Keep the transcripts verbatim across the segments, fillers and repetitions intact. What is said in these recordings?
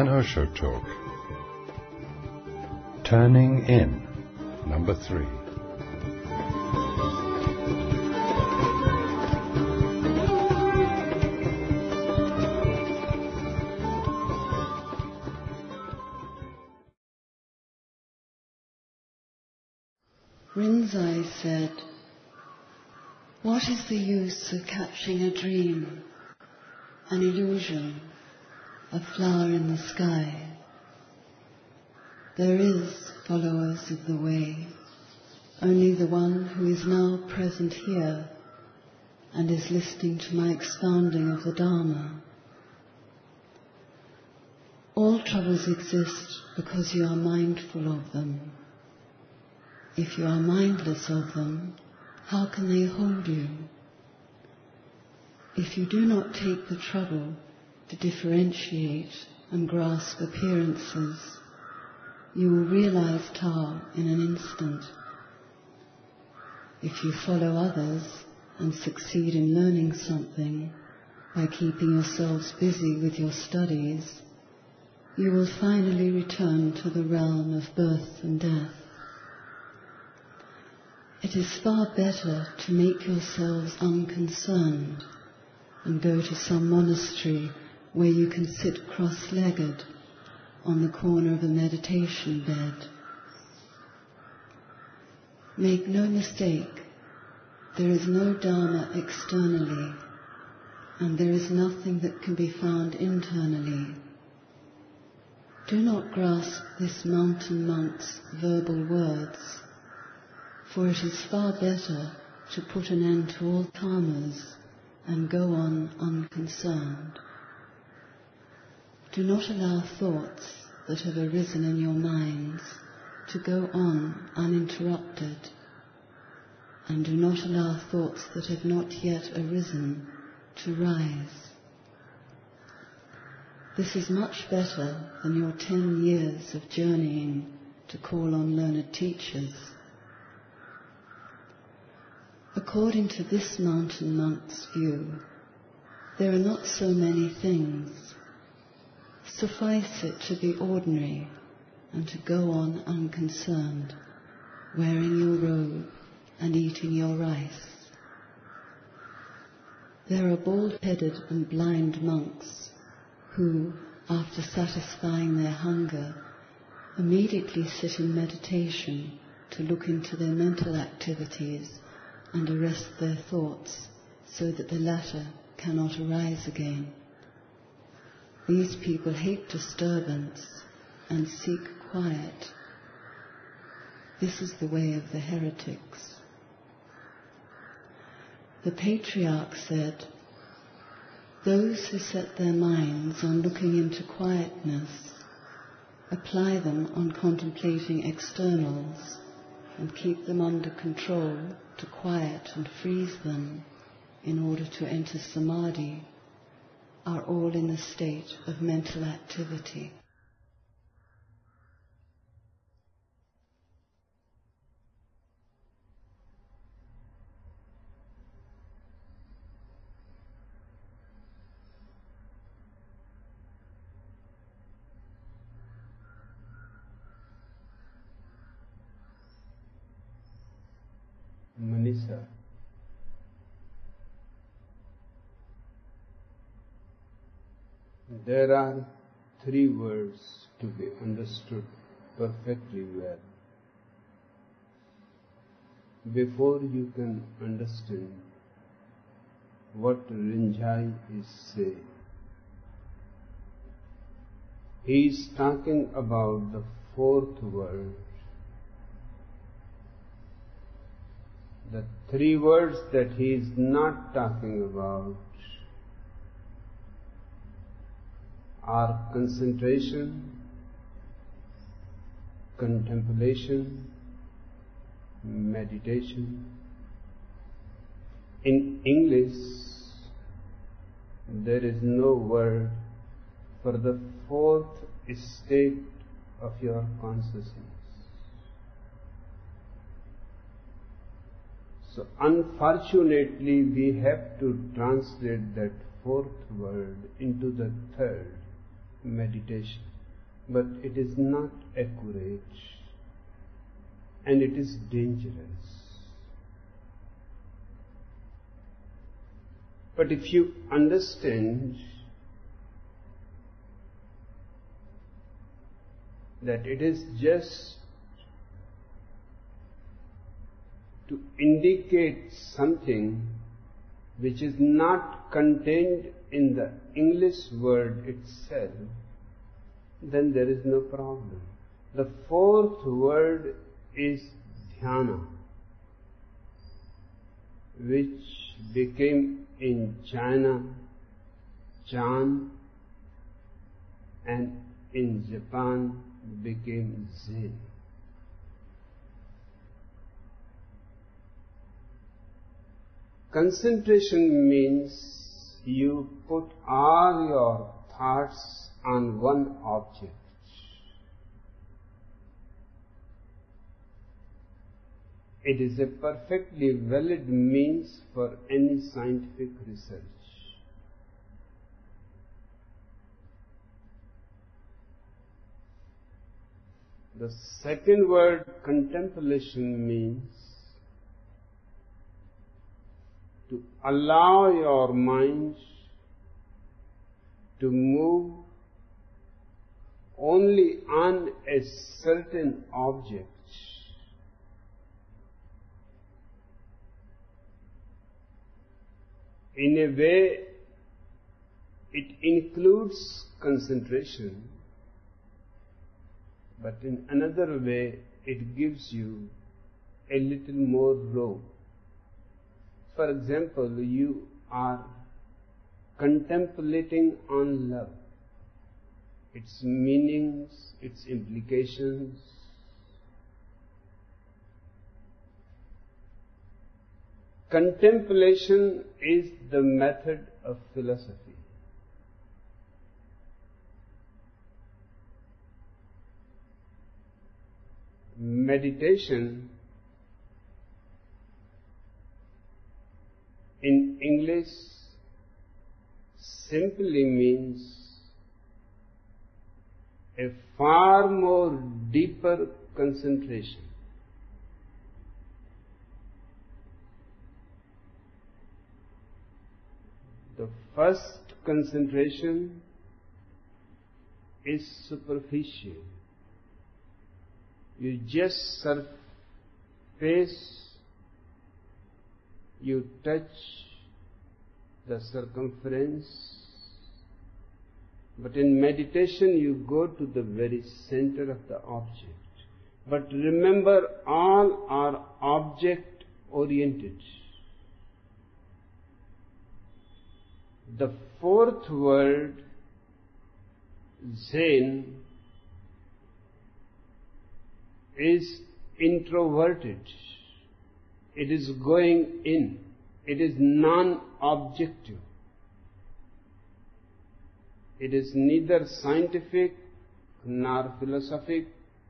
an Osho talk. Turning in, number three. Rinzai said, "What is the use of catching a dream, an illusion, a flower in the sky? There is, followers of the way, only the one who is now present here and is listening to my expounding of the Dharma. All troubles exist because you are mindful of them. If you are mindless of them, how can they hold you? If you do not take the trouble to differentiate and grasp appearances, you will realize Tao in an instant. If you follow others and succeed in learning something by keeping yourselves busy with your studies, you will finally return to the realm of birth and death. It is far better to make yourselves unconcerned and go to some monastery where you can sit cross-legged on the corner of a meditation bed. Make no mistake, there is no Dharma externally, and there is nothing that can be found internally. Do not grasp this mountain monk's verbal words, for it is far better to put an end to all karmas and go on unconcerned. Do not allow thoughts that have arisen in your minds to go on uninterrupted, and do not allow thoughts that have not yet arisen to rise. This is much better than your ten years of journeying to call on learned teachers. According to this mountain monk's view, there are not so many things. Suffice it to be ordinary and to go on unconcerned, wearing your robe and eating your rice. There are bald-headed and blind monks who, after satisfying their hunger, immediately sit in meditation to look into their mental activities and arrest their thoughts so that the latter cannot arise again. These people hate disturbance and seek quiet. This is the way of the heretics. The patriarch said, "Those who set their minds on looking into quietness apply them on contemplating externals and keep them under control to quiet and freeze them in order to enter samadhi, are all in a state of mental activity." Manisa, there are three words to be understood perfectly well before you can understand what Rinzai is saying. He is talking about the fourth word. The three words that he is not talking about are concentration, contemplation, meditation. In English, there is no word for the fourth state of your consciousness. So unfortunately, we have to translate that fourth word into the third, meditation. but it is not accurate and it is dangerous. But if you understand that it is just to indicate something which is not contained in the English word itself, then there is no problem. The fourth word is dhyana, which became in China Chan, and in Japan became Zen. Concentration means you put all your thoughts on one object. It is a perfectly valid means for any scientific research. The second word, contemplation, means to allow your mind to move only on a certain object. In a way, it includes concentration, but in another way, it gives you a little more room. For example, you are contemplating on love, its meanings, its implications. Contemplation is the method of philosophy. Meditation in English simply means a far more deeper concentration. The first concentration is superficial. You just surface, you touch the circumference, but in meditation you go to the very center of the object. But remember, all are object oriented. The fourth word, Zen, is introverted. It is going in. It is non-objective. It is neither scientific nor philosophic.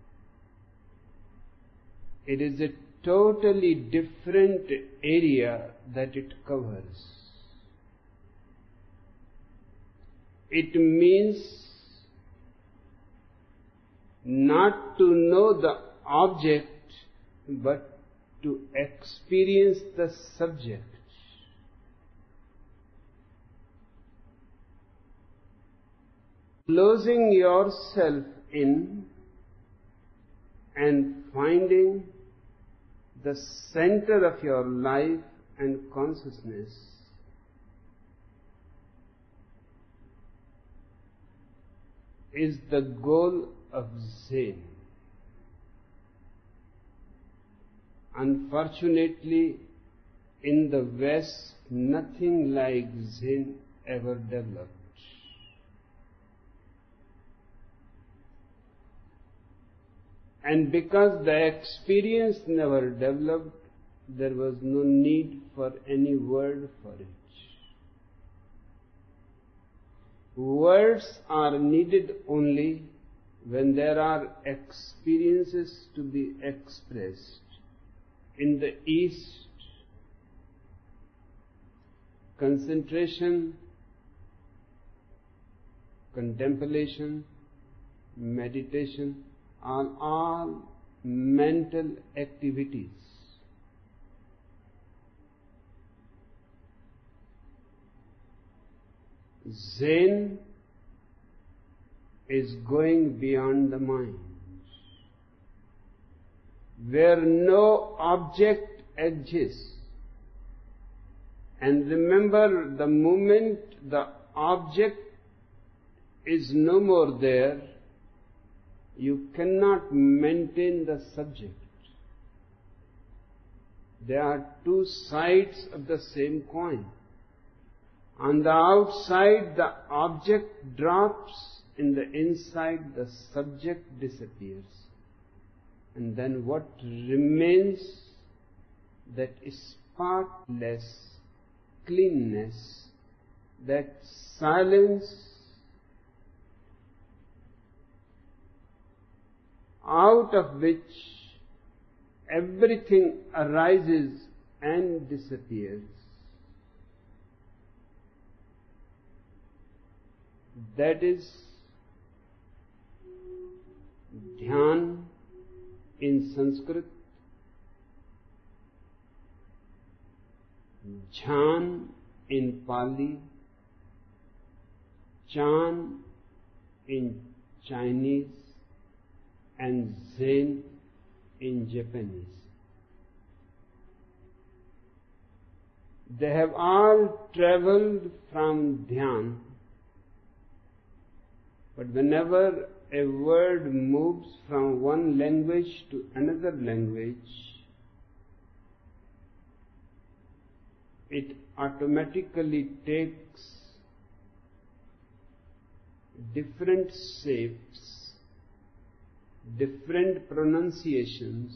It is a totally different area that it covers. It means not to know the object, but to experience the subject. Closing yourself in and finding the center of your life and consciousness is the goal of Zen. Unfortunately, in the West, nothing like Zen ever developed. And because the experience never developed, there was no need for any word for it. Words are needed only when there are experiences to be expressed. In the East, concentration, contemplation, meditation are all mental activities. Zen is going beyond the mind, where no object exists. And remember, the moment the object is no more there, you cannot maintain the subject. There are two sides of the same coin. On the outside, the object drops. In the inside, the subject disappears. And then what remains? That spotless cleanness, that silence, out of which everything arises and disappears. That is Dhyan in Sanskrit, Jhan in Pali, Chan in Chinese, and Zen in Japanese. They have all traveled from Dhyan, but whenever a word moves from one language to another language, it automatically takes different shapes, different pronunciations,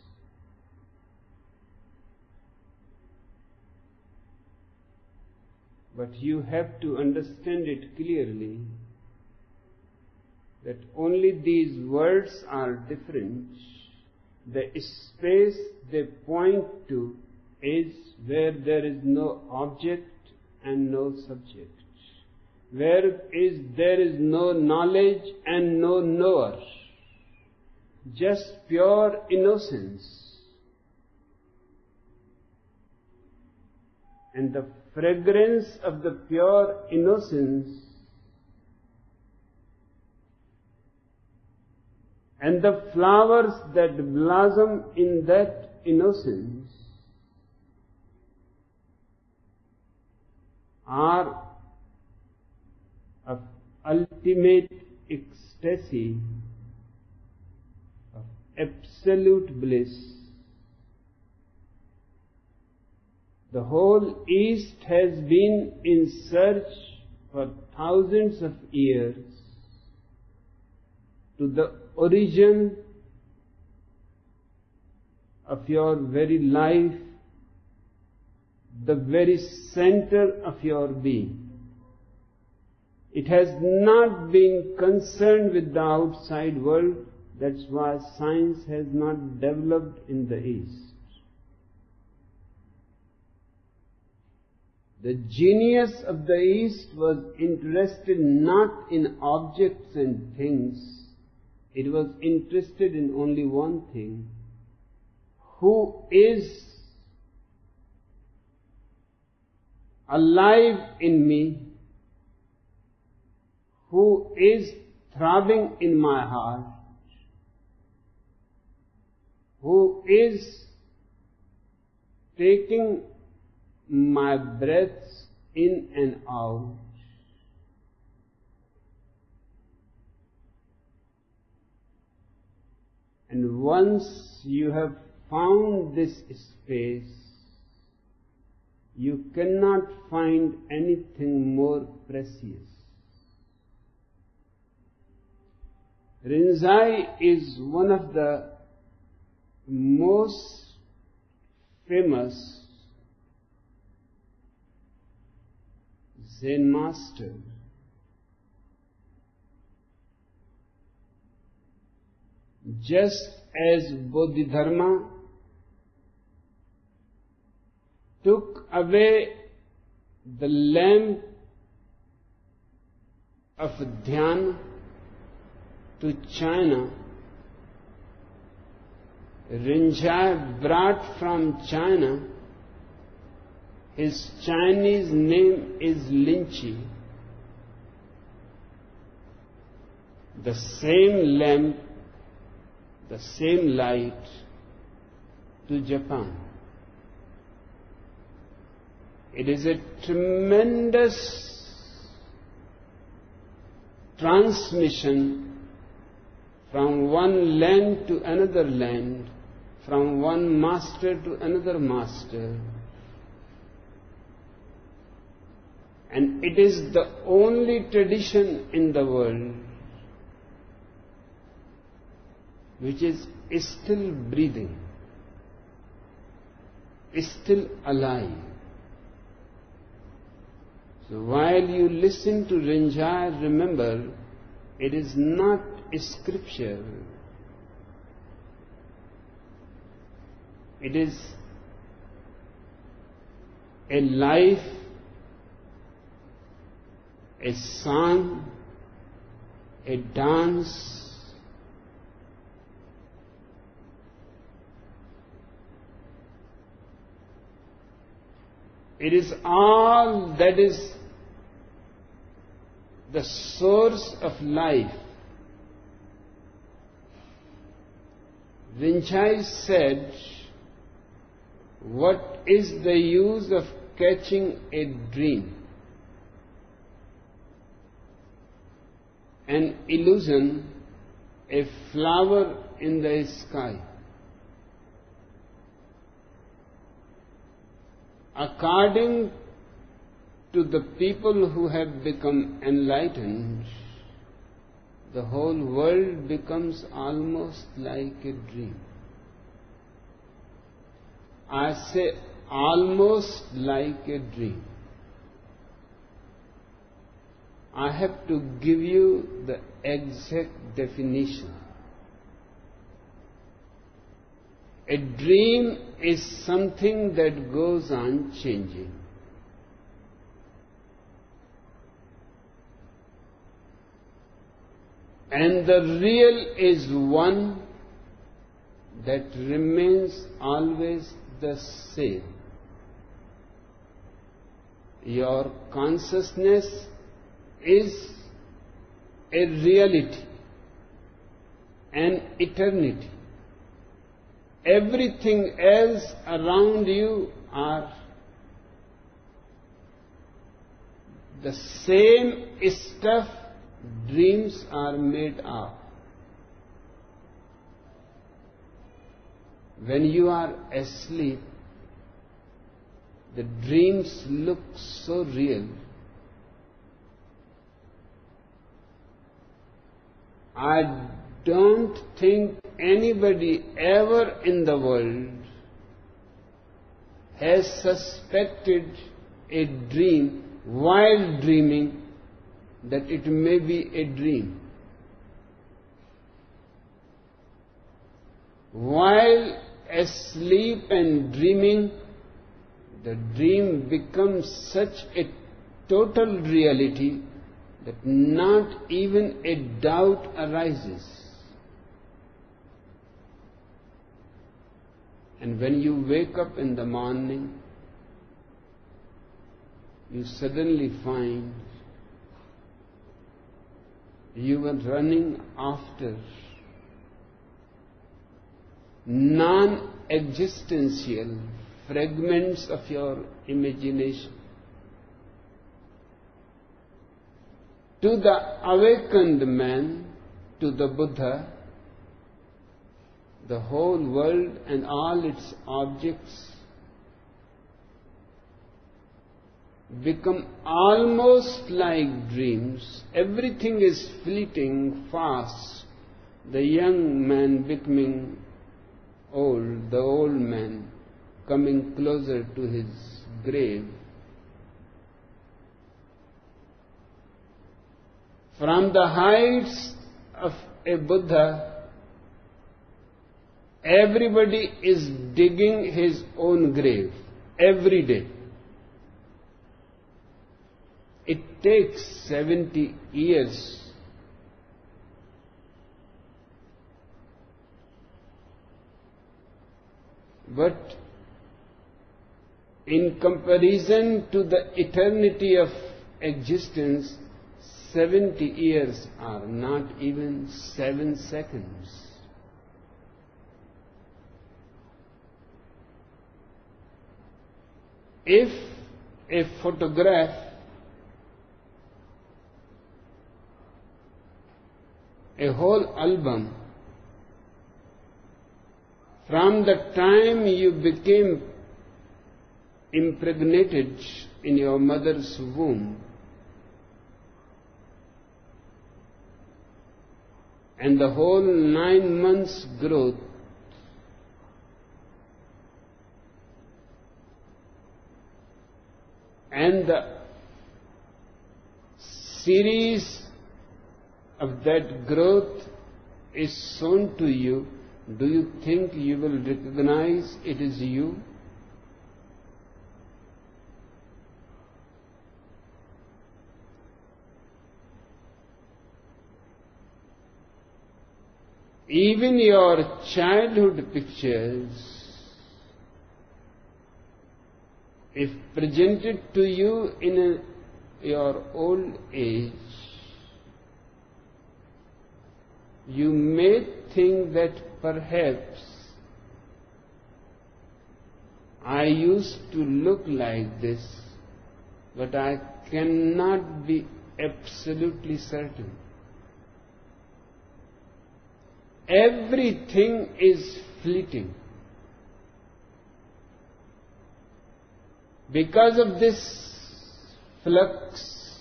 but you have to understand it clearly that only these words are different. The space they point to is where there is no object and no subject, where is there is no knowledge and no knower, just pure innocence. And the fragrance of the pure innocence and the flowers that blossom in that innocence are of ultimate ecstasy, of absolute bliss. The whole East has been in search for thousands of years to the origin of your very life, the very center of your being. It has not been concerned with the outside world. That's why science has not developed in the East. The genius of the East was interested not in objects and things. It was interested in only one thing. Who is alive in me? Who is throbbing in my heart? Who is taking my breaths in and out? And once you have found this space, you cannot find anything more precious. Rinzai is one of the most famous Zen master. Just as Bodhidharma took away the lamp of Dhyan, to China, Rinzai brought from China, his Chinese name is Linchi. The same lamp, the same light to Japan. It is a tremendous transmission from one land to another land, from one master to another master. And it is the only tradition in the world which is still breathing, is still alive. So while you listen to Rinzai, remember, it is not a scripture. It is a life, a song, a dance. It is all that is the source of life. Rinzai said, what is the use of catching a dream? An illusion, a flower in the sky. According to the people who have become enlightened, the whole world becomes almost like a dream. I say almost like a dream. I have to give you the exact definition. A dream is something that goes on changing. And the real is one that remains always the same. Your consciousness is a reality, an eternity. Everything else around you are the same stuff dreams are made of. When you are asleep, the dreams look so real. I don't think anybody ever in the world has suspected a dream while dreaming that it may be a dream. While asleep and dreaming, the dream becomes such a total reality that not even a doubt arises. And when you wake up in the morning, you suddenly find you were running after non-existential fragments of your imagination. To the awakened man, to the Buddha, the whole world and all its objects become almost like dreams. Everything is fleeting fast. The young man becoming old, the old man coming closer to his grave. From the heights of a Buddha, everybody is digging his own grave every day. It takes seventy years But in comparison to the eternity of existence, seventy years are not even seven seconds. If a photograph, a whole album, from the time you became impregnated in your mother's womb and the whole nine months growth, and the series of that growth is shown to you, do you think you will recognize it is you? Even your childhood pictures, if presented to you in a, your old age, you may think that perhaps I used to look like this, but I cannot be absolutely certain. Everything is fleeting. Because of this flux,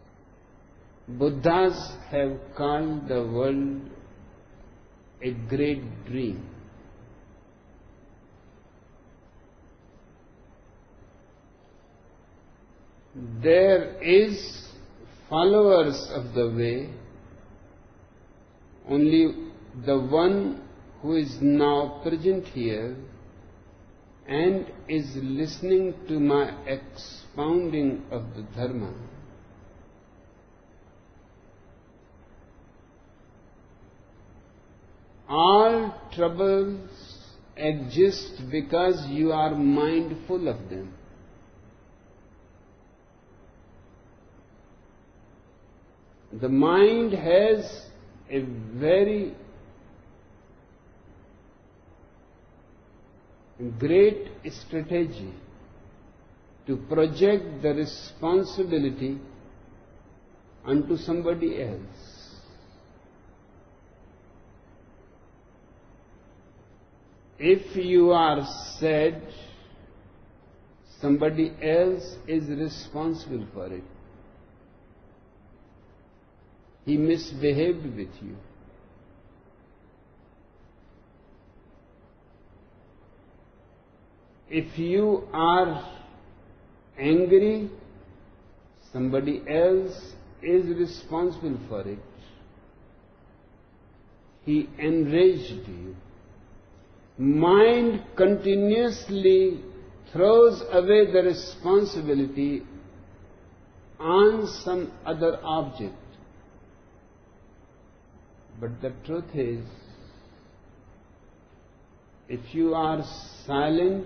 Buddhas have called the world a great dream. There is followers of the way, only the one who is now present here and is listening to my expounding of the Dharma. All troubles exist because you are mindful of them. The mind has a very great strategy to project the responsibility onto somebody else. If you are sad, somebody else is responsible for it. He misbehaved with you. If you are angry, somebody else is responsible for it. He enraged you. Mind continuously throws away the responsibility on some other object. But the truth is, if you are silent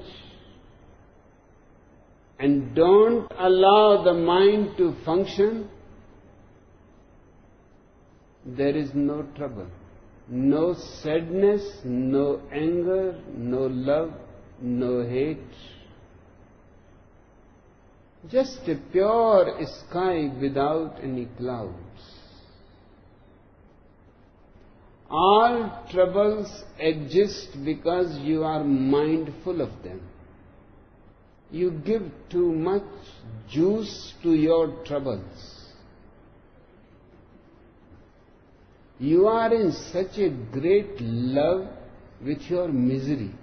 and don't allow the mind to function, there is no trouble, no sadness, no anger, no love, no hate. Just a pure sky without any clouds. All troubles exist because you are mindful of them. You give too much juice to your troubles. You are in such a great love with your misery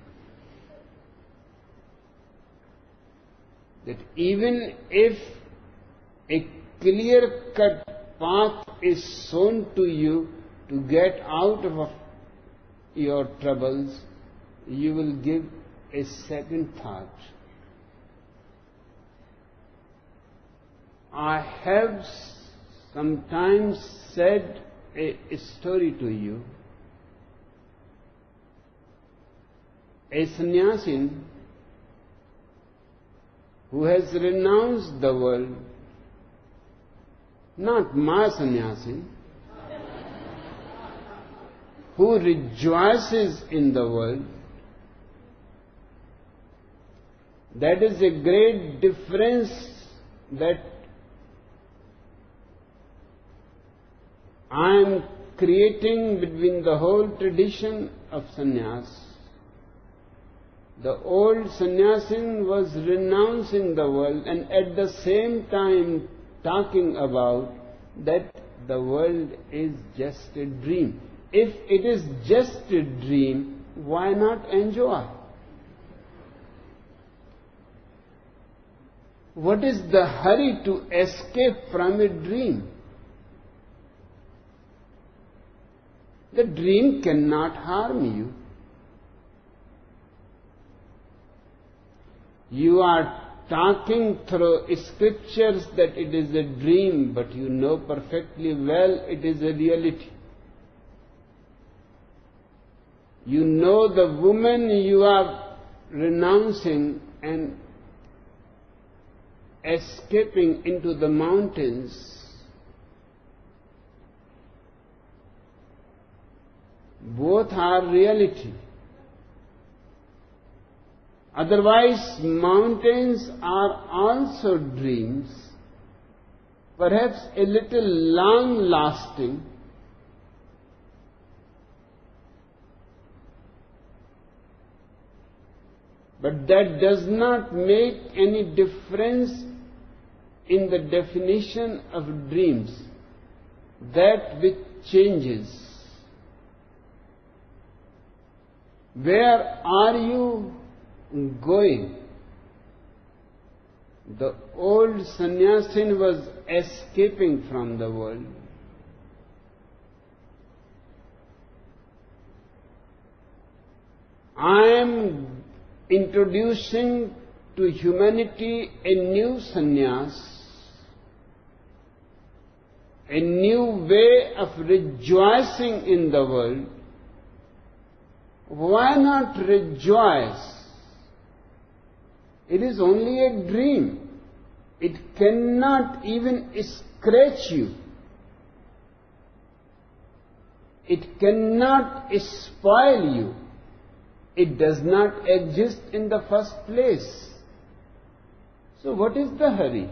that even if a clear-cut path is shown to you to get out of your troubles, you will give a second thought. I have sometimes said a story to you. A sannyasin who has renounced the world, not ma sannyasin, who rejoices in the world, that is a great difference that I am creating between the whole tradition of sannyas. The old sannyasin was renouncing the world and at the same time talking about that the world is just a dream. If it is just a dream, why not enjoy? What is the hurry to escape from a dream? The dream cannot harm you. You are talking through scriptures that it is a dream, but you know perfectly well it is a reality. You know the woman you are renouncing and escaping into the mountains. Both are reality. Otherwise, mountains are also dreams, perhaps a little long-lasting, but that does not make any difference in the definition of dreams. That which changes. Where are you going? The old sannyasin was escaping from the world. I am introducing to humanity a new sannyas, a new way of rejoicing in the world. Why not rejoice? It is only a dream. It cannot even scratch you. It cannot spoil you. It does not exist in the first place. So what is the hurry?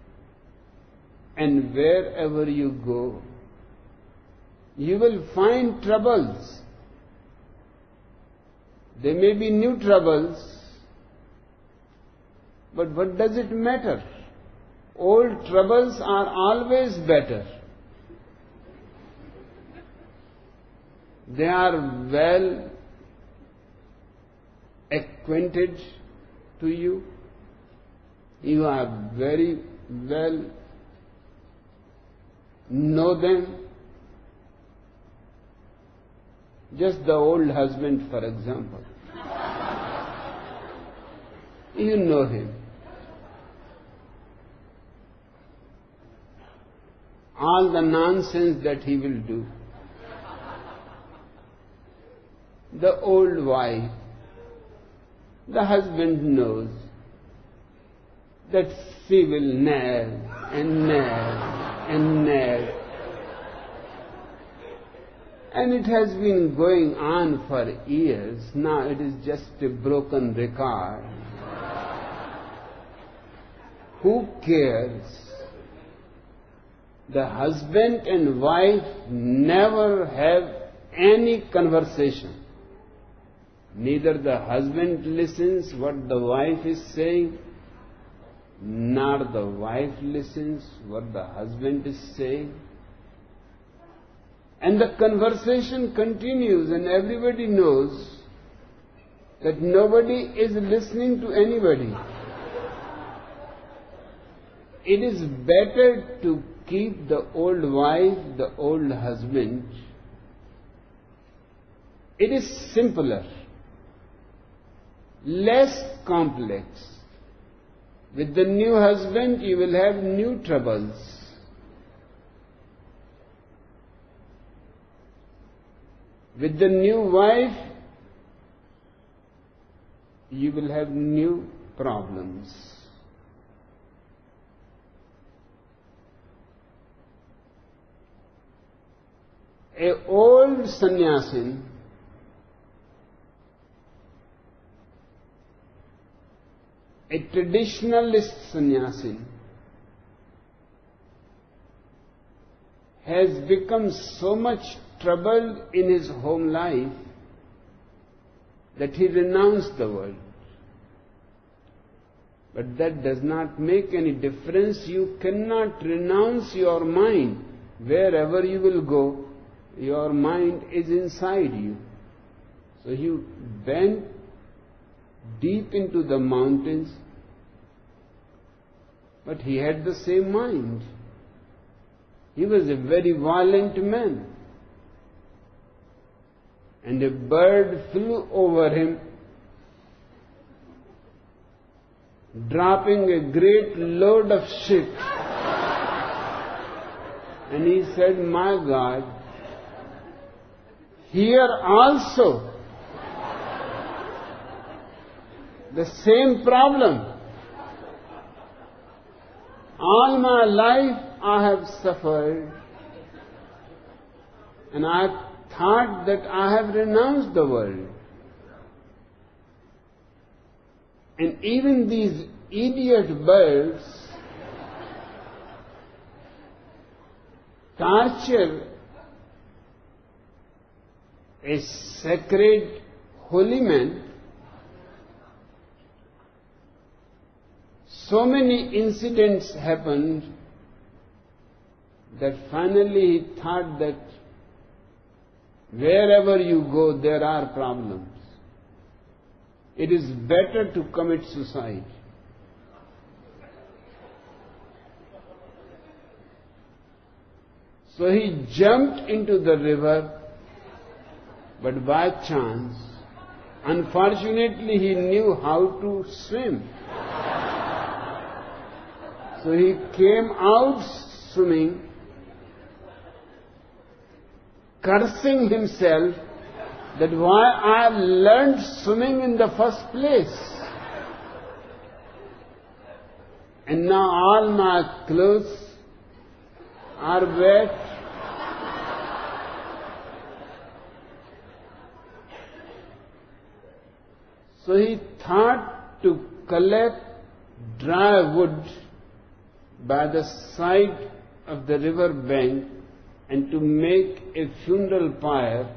And wherever you go, you will find troubles. There may be new troubles, but what does it matter? Old troubles are always better. They are well acquainted to you. You are very well know them. Just the old husband, for example. You know him. All the nonsense that he will do. The old wife, the husband knows that she will nag and nag and nag. And it has been going on for years. Now it is just a broken record. Who cares? The husband and wife never have any conversation. Neither the husband listens what the wife is saying, nor the wife listens what the husband is saying. And the conversation continues, and everybody knows that nobody is listening to anybody. It is better to keep the old wife, the old husband. It is simpler, less complex. With the new husband, you will have new troubles. With the new wife, you will have new problems. A old sannyasin a traditionalist sannyasin has become so much troubled in his home life that he renounced the world. But that does not make any difference. You cannot renounce your mind. Wherever you will go, your mind is inside you. So he went deep into the mountains, but he had the same mind. He was a very violent man. And a bird flew over him, dropping a great load of shit. And he said, "My God, here also the same problem. All my life I have suffered, and I thought that I have renounced the world. And even these idiot birds torture a sacred holy man. So many incidents happened that finally he thought that wherever you go, there are problems. It is better to commit suicide." So he jumped into the river, but by chance, unfortunately, he knew how to swim. So he came out swimming, cursing himself that why I learned swimming in the first place. And now all my clothes are wet. So he thought to collect dry wood by the side of the river bank and to make a funeral pyre.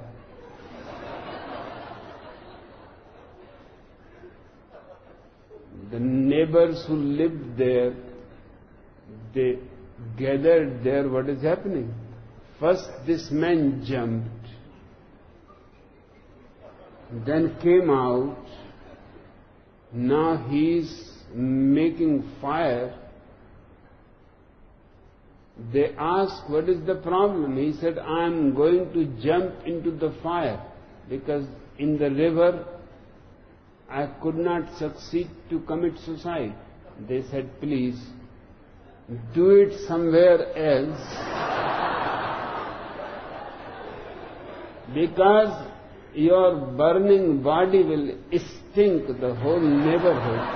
The neighbors who lived there, they gathered there. What is happening? First this man jumped, then came out. Now he is making fire. They asked, "What is the problem?" He said, "I am going to jump into the fire because in the river I could not succeed to commit suicide." They said, "Please, do it somewhere else because your burning body will stink the whole neighborhood."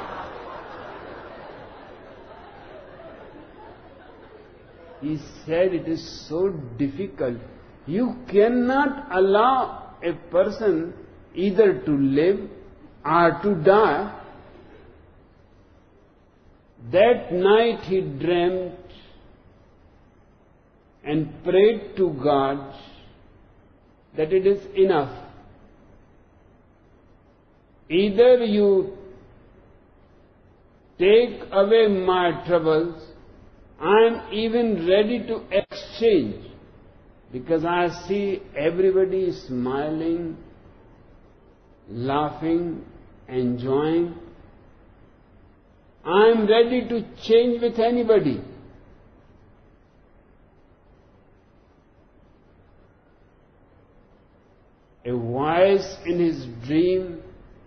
He said, "It is so difficult. You cannot allow a person either to live or to die." That night he dreamt and prayed to God that it is enough. Either you take away my troubles, I am even ready to exchange, because I see everybody smiling, laughing, enjoying. I am ready to change with anybody. A voice in his dream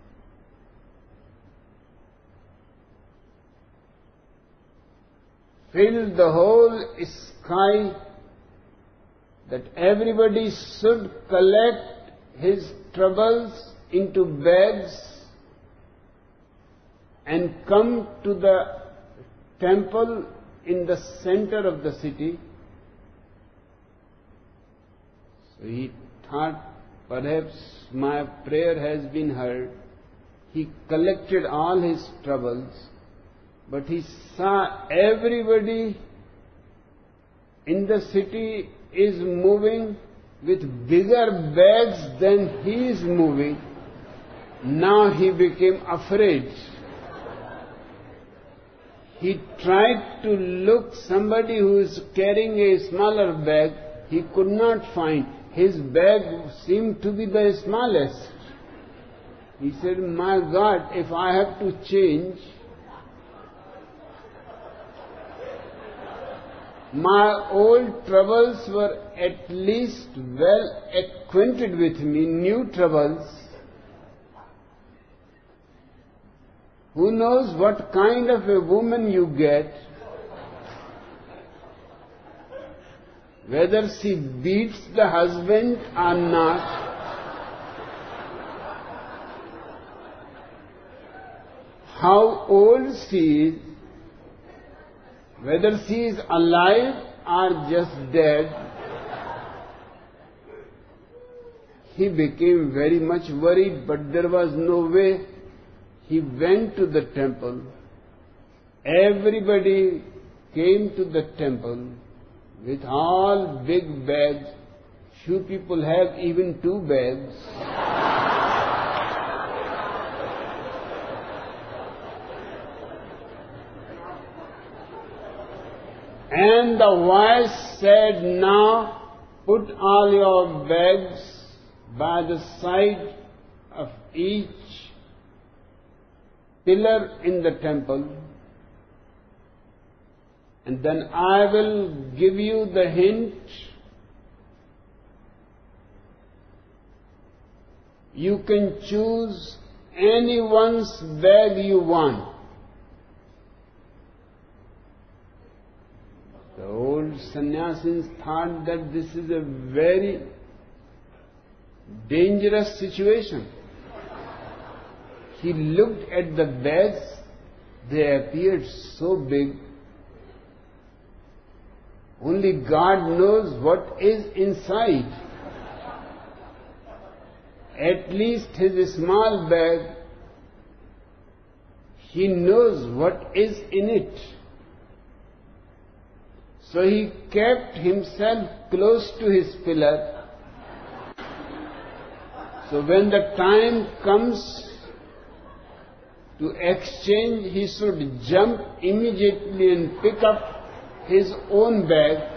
filled the whole sky that everybody should collect his troubles into bags and come to the temple in the center of the city. So he thought, perhaps my prayer has been heard. He collected all his troubles, but he saw everybody in the city is moving with bigger bags than he is moving. Now he became afraid. He tried to look somebody who is carrying a smaller bag. He could not find. His bag seemed to be the smallest. He said, my God, if I have to change, my old troubles were at least well acquainted with me, new troubles. Who knows what kind of a woman you get, whether she beats the husband or not. How old she is, whether she is alive or just dead. He became very much worried, but there was no way. He went to the temple. Everybody came to the temple with all big bags. Few people have even two bags. And the voice said, now put all your bags by the side of each pillar in the temple, and then I will give you the hint. You can choose anyone's bag you want. The old sannyasins thought that this is a very dangerous situation. He looked at the bags. They appeared so big. Only God knows what is inside. At least his small bag, he knows what is in it. So he kept himself close to his pillar. So when the time comes to exchange, he should jump immediately and pick up his own bag.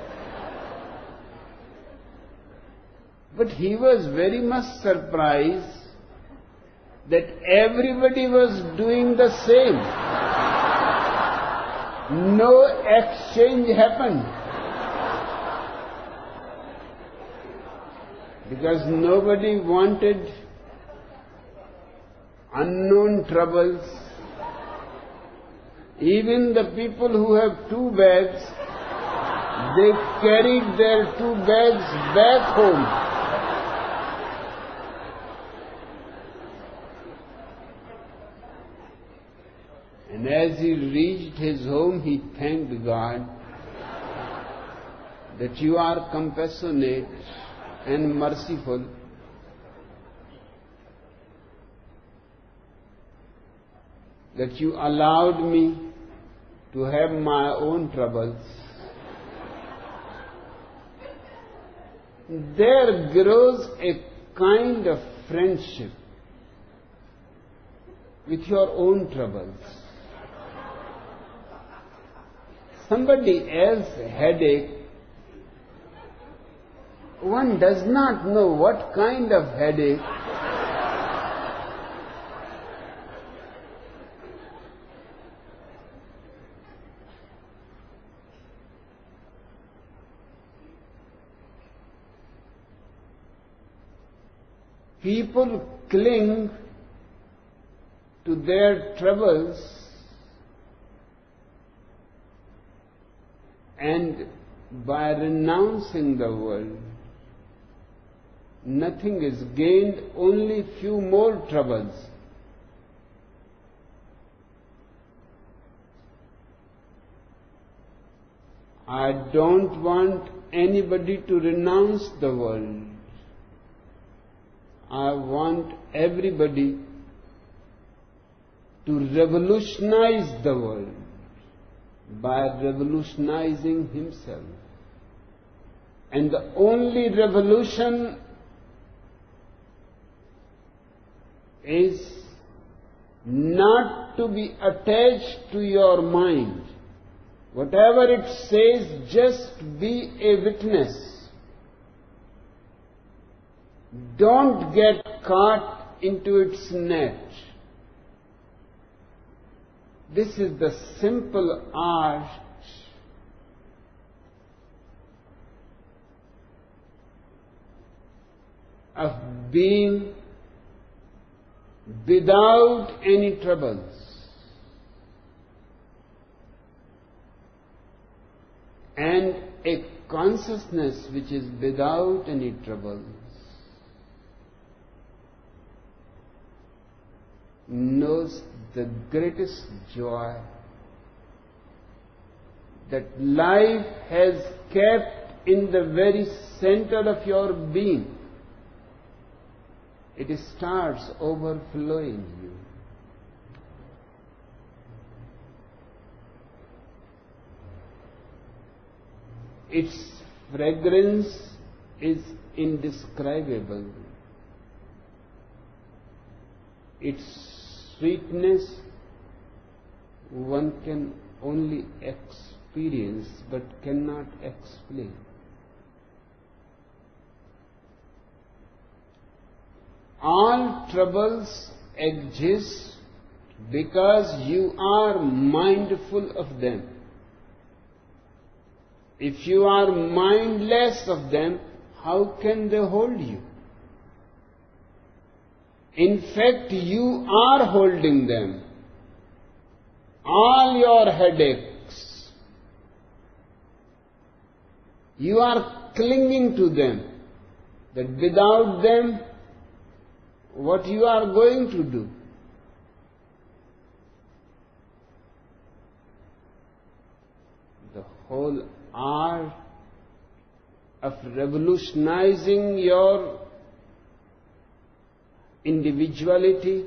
But he was very much surprised that everybody was doing the same. No exchange happened. Because nobody wanted unknown troubles. Even the people who have two bags, they carried their two bags back home. And as he reached his home, he thanked God that you are compassionate and merciful. That you allowed me to have my own troubles. There grows a kind of friendship with your own troubles. Somebody else's headache, one does not know what kind of headache. People cling to their troubles and by renouncing the world, nothing is gained, only few more troubles. I don't want anybody to renounce the world. I want everybody to revolutionize the world by revolutionizing himself. And the only revolution is not to be attached to your mind. Whatever it says, just be a witness. Don't get caught into its net. This is the simple art of being without any troubles. And a consciousness which is without any troubles knows the greatest joy that life has kept in the very center of your being. It starts overflowing you. Its fragrance is indescribable. Its sweetness one can only experience but cannot explain. All troubles exist because you are mindful of them. If you are mindless of them, how can they hold you? In fact, you are holding them. All your headaches, you are clinging to them. That without them, what you are going to do? The whole art of revolutionizing your individuality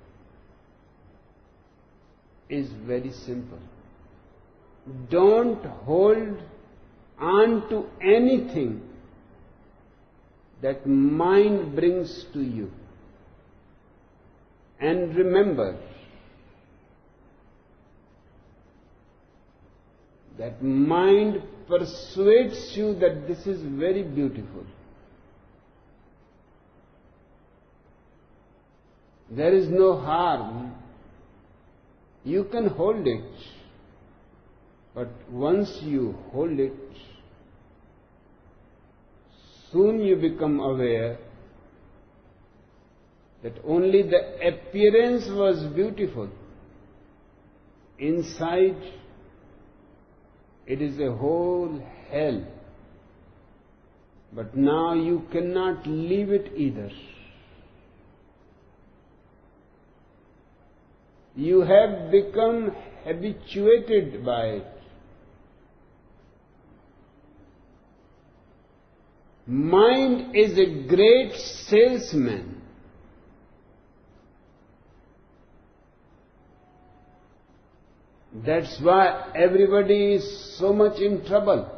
is very simple. Don't hold on to anything that mind brings to you. And remember that mind persuades you that this is very beautiful. There is no harm. You can hold it. But once you hold it, soon you become aware that only the appearance was beautiful. Inside, it is a whole hell. But now you cannot leave it either. You have become habituated by it. Mind is a great salesman. That's why everybody is so much in trouble.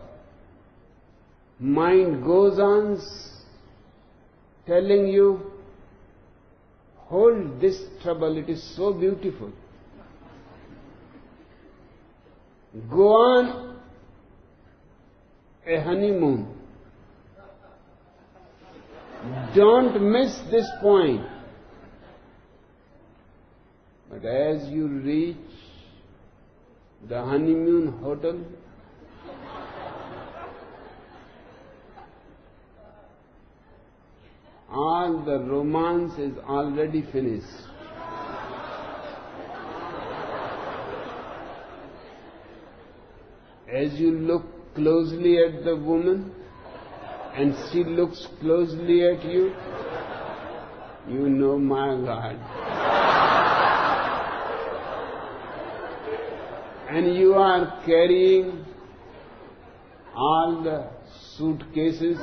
Mind goes on telling you, hold this trouble, it is so beautiful. Go on a honeymoon. Don't miss this point. But as you reach the honeymoon hotel, all the romance is already finished. As you look closely at the woman and she looks closely at you, you know, my God. And you are carrying all the suitcases,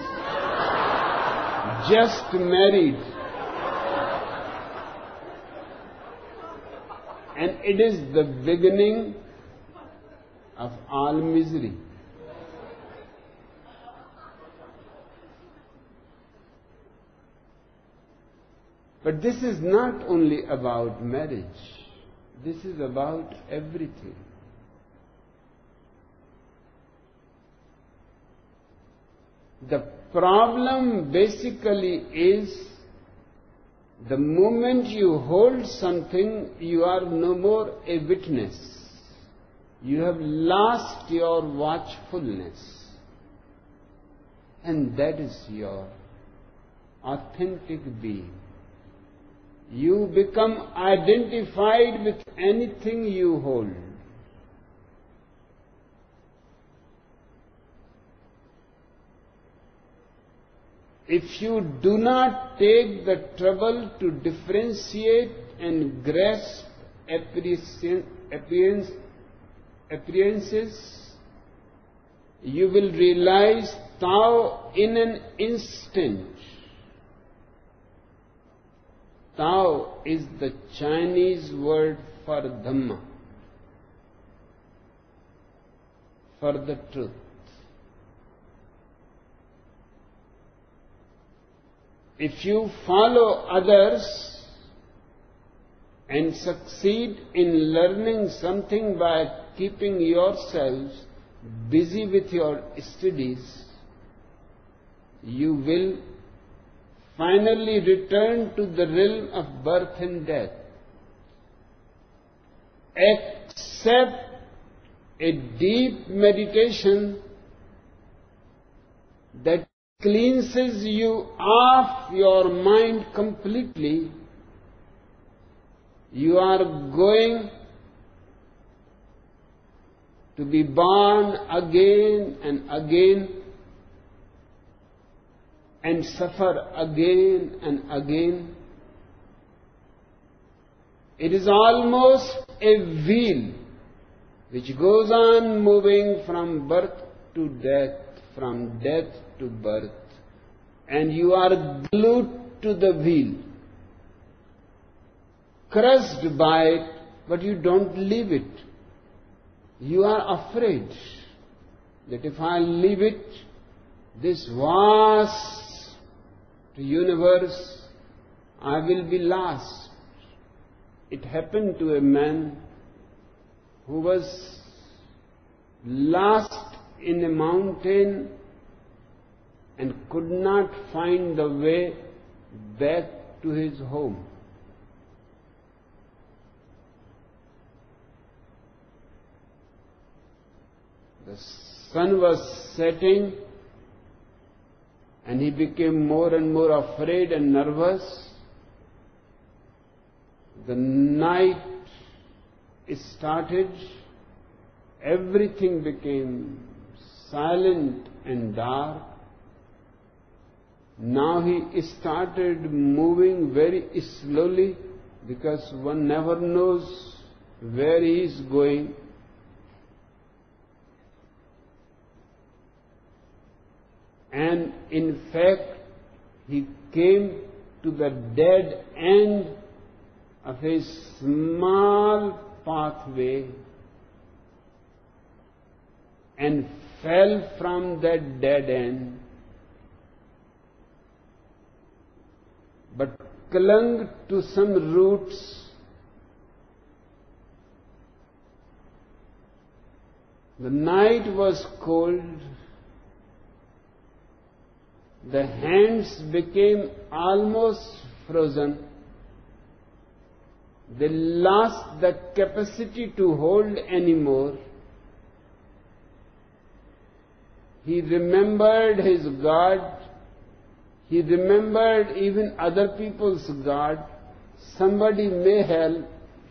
just married. And it is the beginning of all misery. But this is not only about marriage. This is about everything. The problem basically is the moment you hold something, you are no more a witness. You have lost your watchfulness. And that is your authentic being. You become identified with anything you hold. If you do not take the trouble to differentiate and grasp appearance, appearances, you will realize Tao in an instant. Tao is the Chinese word for Dhamma, for the truth. If you follow others and succeed in learning something by keeping yourselves busy with your studies, you will finally return to the realm of birth and death. Except a deep meditation that cleanses you off your mind completely, you are going to be born again and again and suffer again and again. It is almost a wheel which goes on moving from birth to death, from death to birth, and you are glued to the wheel, crushed by it, but you don't leave it. You are afraid that if I leave it, this vast universe, I will be lost. It happened to a man who was lost in a mountain and could not find the way back to his home. The sun was setting and he became more and more afraid and nervous. The night started. Everything became silent and dark. Now he started moving very slowly because one never knows where he is going. And in fact, he came to the dead end of a small pathway and fell from that dead end, but clung to some roots. The night was cold. The hands became almost frozen. They lost the capacity to hold anymore. He remembered his God. He remembered even other people's God. Somebody may help.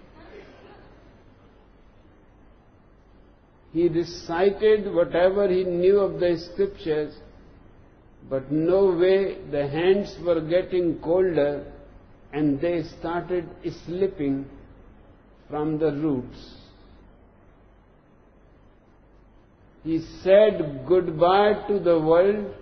He recited whatever he knew of the scriptures, but no way, the hands were getting colder and they started slipping from the roots. He said goodbye to the world,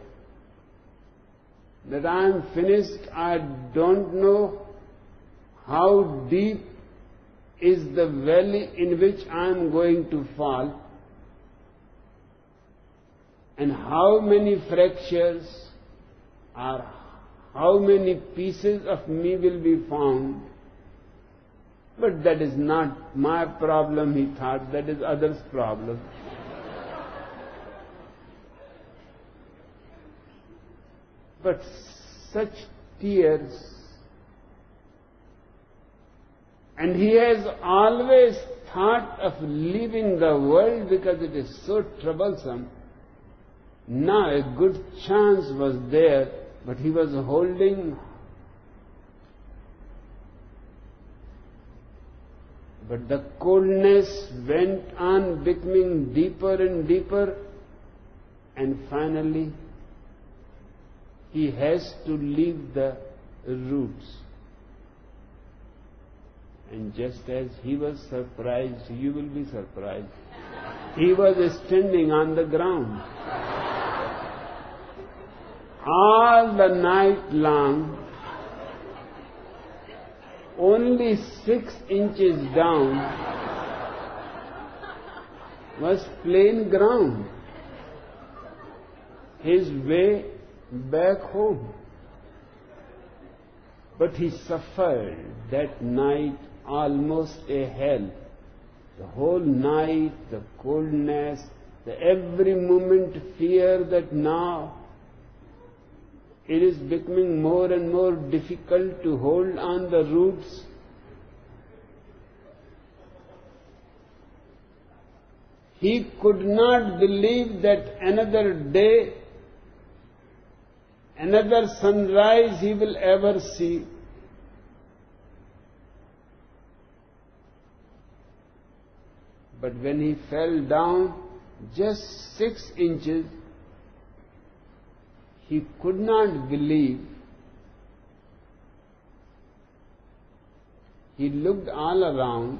that I am finished, I don't know how deep is the valley in which I am going to fall, and how many fractures or how many pieces of me will be found. But that is not my problem, he thought, that is others' problem. But such tears, and he has always thought of leaving the world because it is so troublesome. Now a good chance was there, but he was holding. But the coldness went on becoming deeper and deeper, and finally he has to leave the roots. And just as he was surprised, you will be surprised. He was standing on the ground. All the night long, only six inches down was plain ground. His way back home. But he suffered that night almost a hell. The whole night, the coldness, the every moment fear that now it is becoming more and more difficult to hold on the roots. He could not believe that another day, another sunrise he will ever see. But when he fell down just six inches, he could not believe. He looked all around.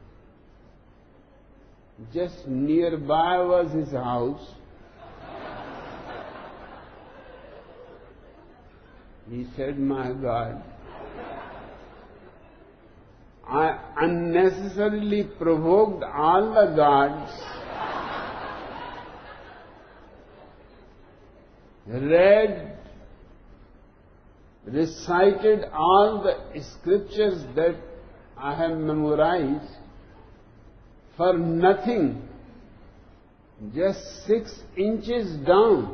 Just nearby was his house. He said, my God, I unnecessarily provoked all the gods, read, recited all the scriptures that I have memorized for nothing, just six inches down.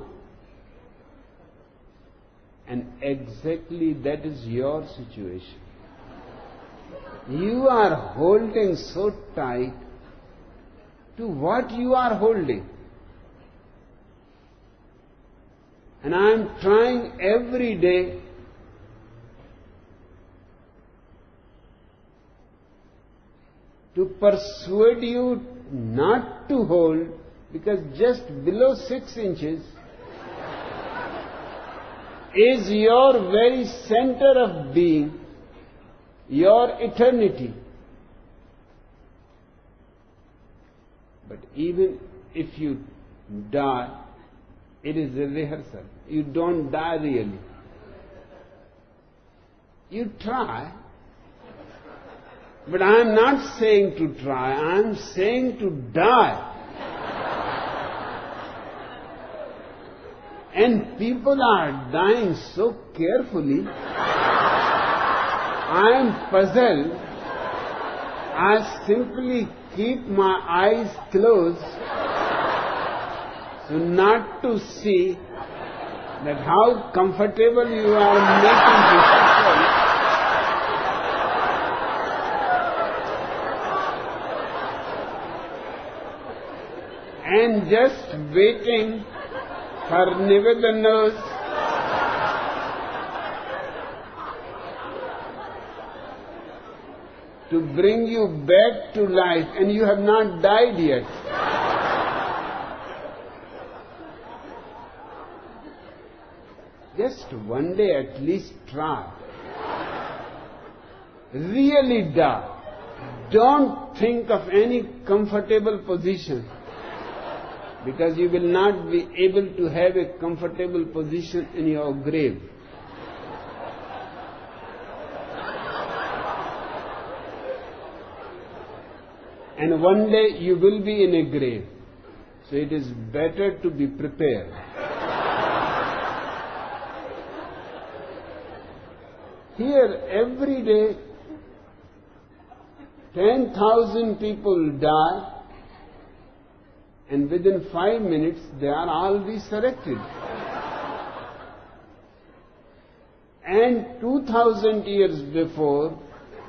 And exactly that is your situation. You are holding so tight to what you are holding. And I am trying every day to persuade you not to hold, because just below six inches is your very center of being, your eternity. But even if you die, it is a rehearsal. You don't die really. You try. But I am not saying to try, I am saying to die. And people are dying so carefully. I am puzzled. I simply keep my eyes closed so not to see that how comfortable you are making yourself. And just waiting for Nivedana's to bring you back to life, and you have not died yet. Just one day at least try. Really die. Don't think of any comfortable position. because you will not be able to have a comfortable position in your grave. And one day you will be in a grave. So it is better to be prepared. Here every day ten thousand people die, and within five minutes they are all resurrected. And two thousand years before,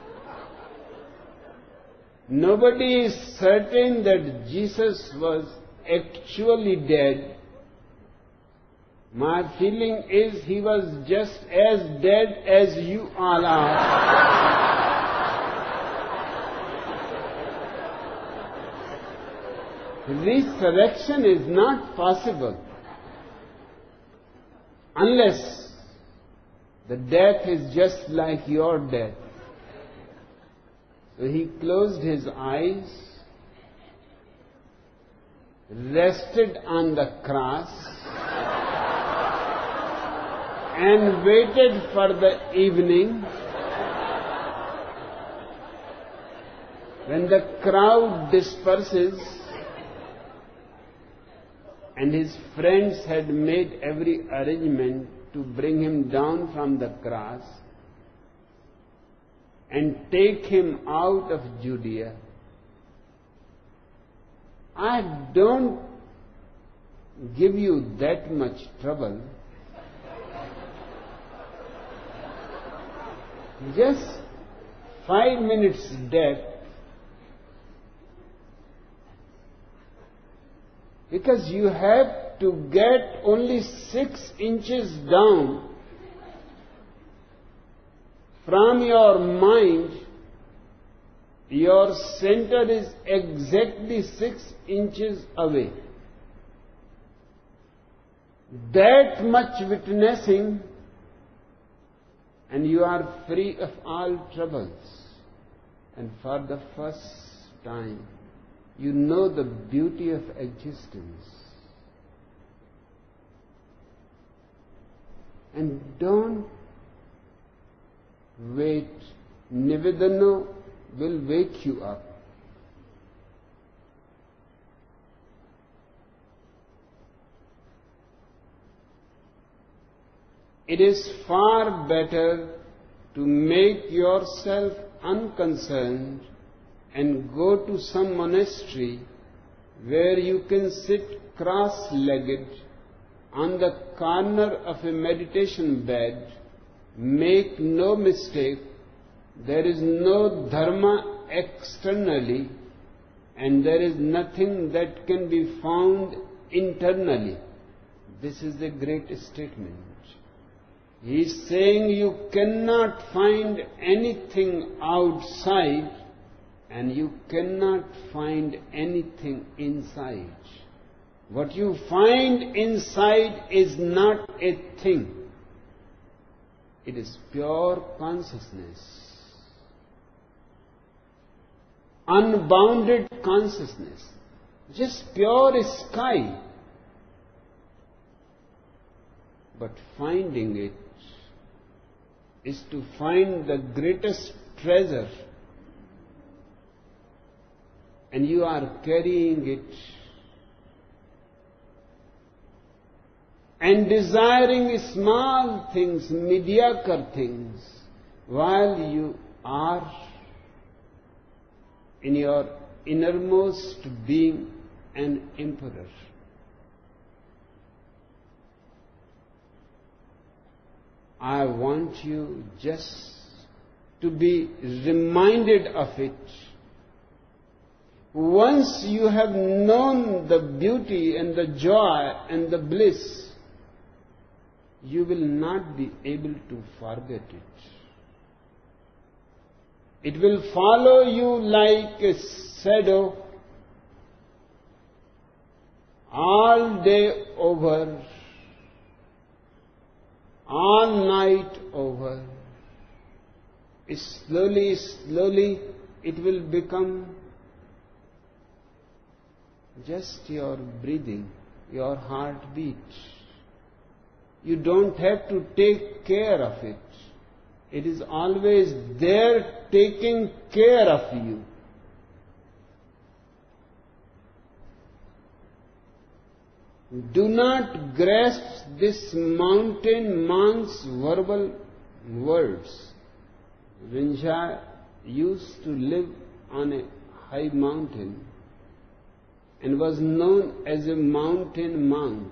nobody is certain that Jesus was actually dead. My feeling is he was just as dead as you all are. Resurrection is not possible unless the death is just like your death. So he closed his eyes, rested on the cross, and waited for the evening when the crowd disperses and his friends had made every arrangement to bring him down from the cross and take him out of Judea. I don't give you that much trouble. Just five minutes death, because you have to get only six inches down from your mind. Your center is exactly six inches away. That much witnessing, and you are free of all troubles. And for the first time, you know the beauty of existence. And don't wait. Nivedana will wake you up. It is far better to make yourself unconcerned and go to some monastery where you can sit cross-legged on the corner of a meditation bed. Make no mistake, there is no dharma externally, and there is nothing that can be found internally. This is a great statement. He is saying you cannot find anything outside, and you cannot find anything inside. What you find inside is not a thing. It is pure consciousness, unbounded consciousness, just pure sky. But finding it is to find the greatest treasure, and you are carrying it and desiring small things, mediocre things, while you are in your innermost being an emperor. I want you just to be reminded of it. Once you have known the beauty and the joy and the bliss, you will not be able to forget it. It will follow you like a shadow all day over, all night over. Slowly, slowly it will become just your breathing, your heartbeat. You don't have to take care of it. It is always there taking care of you. Do not grasp this mountain monk's verbal words. Rinzai used to live on a high mountain and was known as a mountain monk.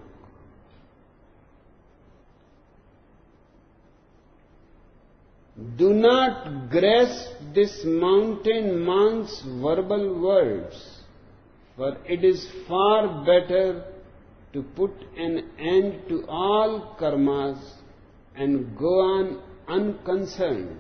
Do not grasp this mountain monk's verbal words, for it is far better to put an end to all karmas and go on unconcerned.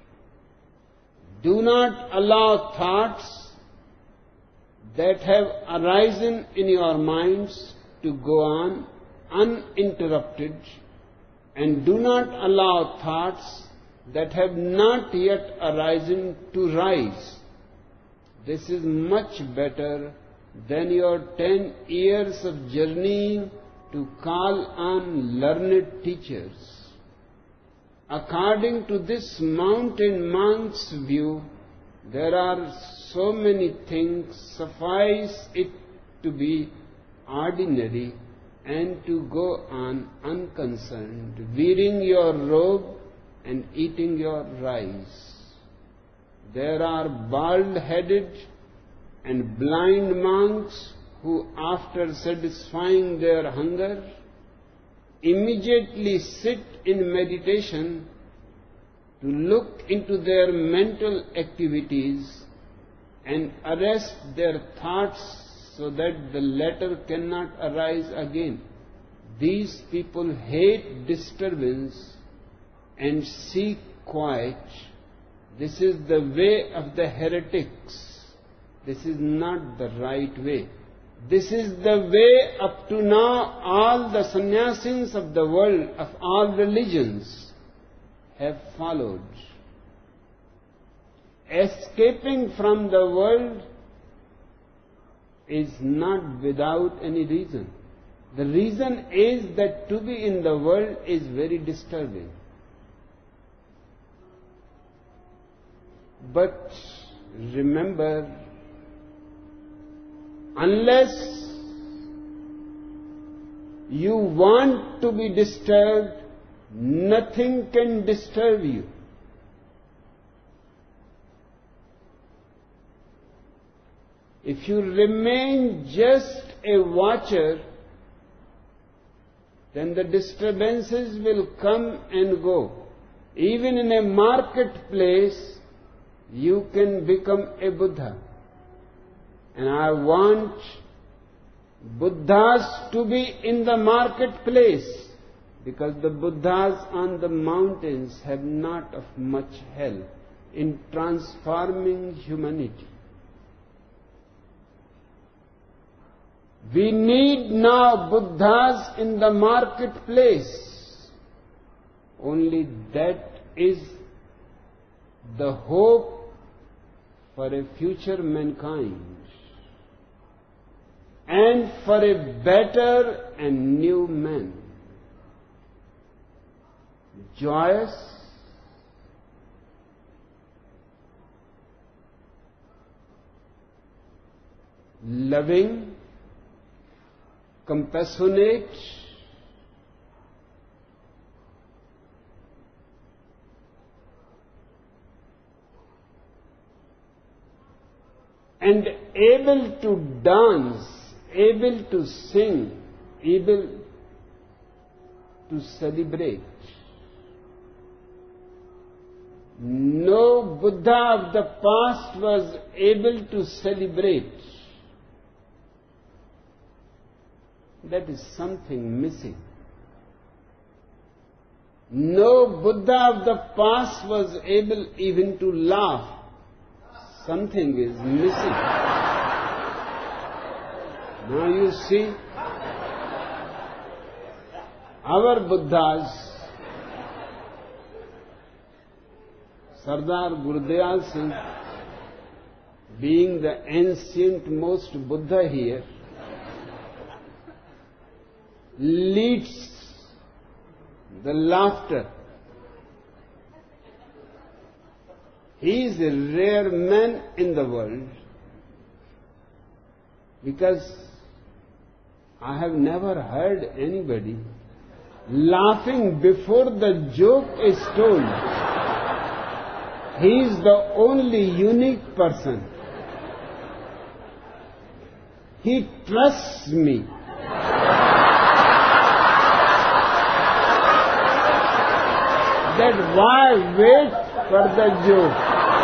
Do not allow thoughts that have arisen in your minds to go on uninterrupted, and do not allow thoughts that have not yet arisen to rise. This is much better than your ten years of journeying to call on learned teachers. According to this mountain monk's view, there are so many things, suffice it to be ordinary and to go on unconcerned, wearing your robe and eating your rice. There are bald-headed and blind monks who, after satisfying their hunger, immediately sit in meditation to look into their mental activities and arrest their thoughts so that the latter cannot arise again. These people hate disturbance and seek quiet. This is the way of the heretics. This is not the right way. This is the way up to now all the sannyasins of the world, of all religions, have followed. Escaping from the world is not without any reason. The reason is that to be in the world is very disturbing. But remember, unless you want to be disturbed, nothing can disturb you. If you remain just a watcher, then the disturbances will come and go. Even in a marketplace, you can become a Buddha. And I want Buddhas to be in the marketplace, because the Buddhas on the mountains have not of much help in transforming humanity. We need now Buddhas in the marketplace. Only that is the hope for a future mankind and for a better and new man. Joyous, loving, compassionate, and able to dance, able to sing, able to celebrate. No Buddha of the past was able to celebrate. That is something missing. No Buddha of the past was able even to laugh. Something is missing. Now you see, our Buddhas, Sardar Gurudayal Singh, being the ancient most Buddha here, leads the laughter. He is a rare man in the world, because I have never heard anybody laughing before the joke is told. He is the only unique person. He trusts me. That why wait for the joke?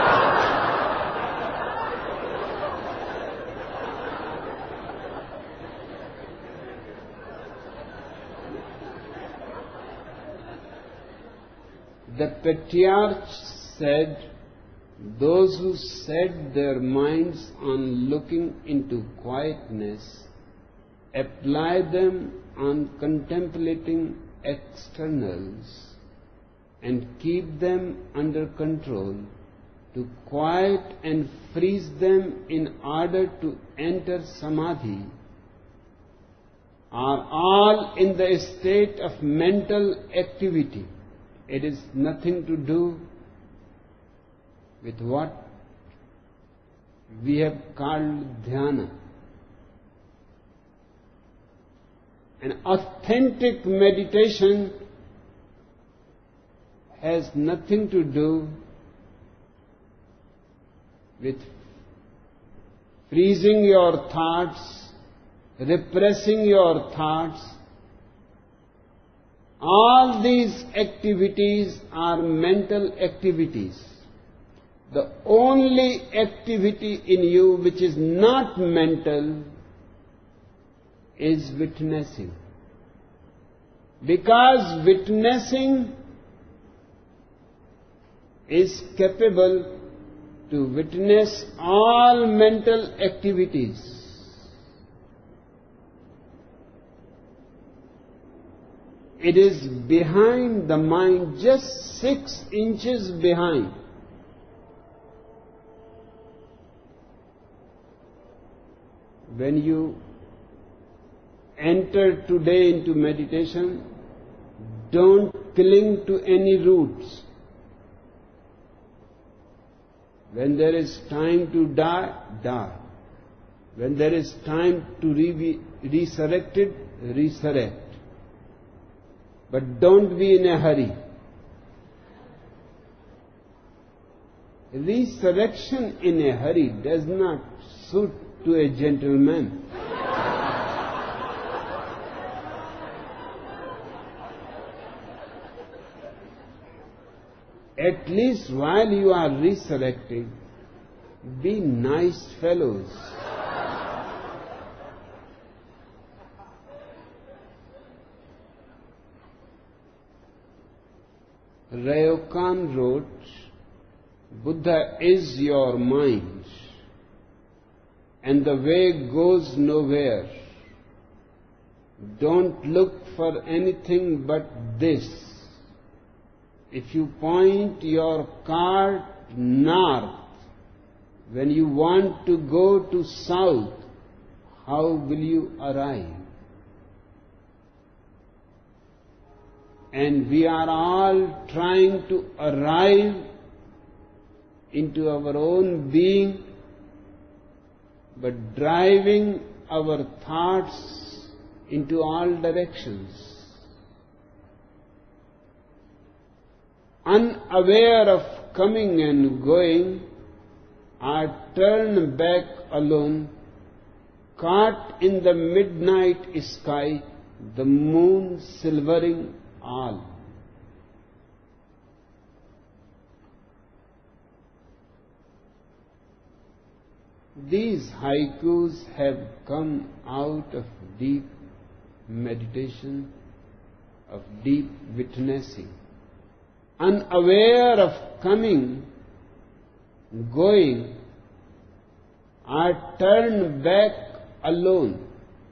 The patriarch said, those who set their minds on looking into quietness apply them on contemplating externals and keep them under control to quiet and freeze them in order to enter samadhi are all in the state of mental activity. It is nothing to do with what we have called dhyana. An authentic meditation has nothing to do with freezing your thoughts, repressing your thoughts. All these activities are mental activities. The only activity in you which is not mental is witnessing. Because witnessing is capable to witness all mental activities. It is behind the mind, just six inches behind. When you enter today into meditation, don't cling to any roots. When there is time to die, die. When there is time to be resurrected, resurrect. But don't be in a hurry. Resurrection in a hurry does not suit to a gentleman. At least while you are resurrecting, be nice fellows. Ryokan wrote, Buddha is your mind, and the way goes nowhere. Don't look for anything but this. If you point your cart north, when you want to go to south, how will you arrive? And we are all trying to arrive into our own being, but driving our thoughts into all directions. Unaware of coming and going, are turned back alone, caught in the midnight sky, the moon silvering all. These haikus have come out of deep meditation, of deep witnessing. Unaware of coming, going, are turned back alone.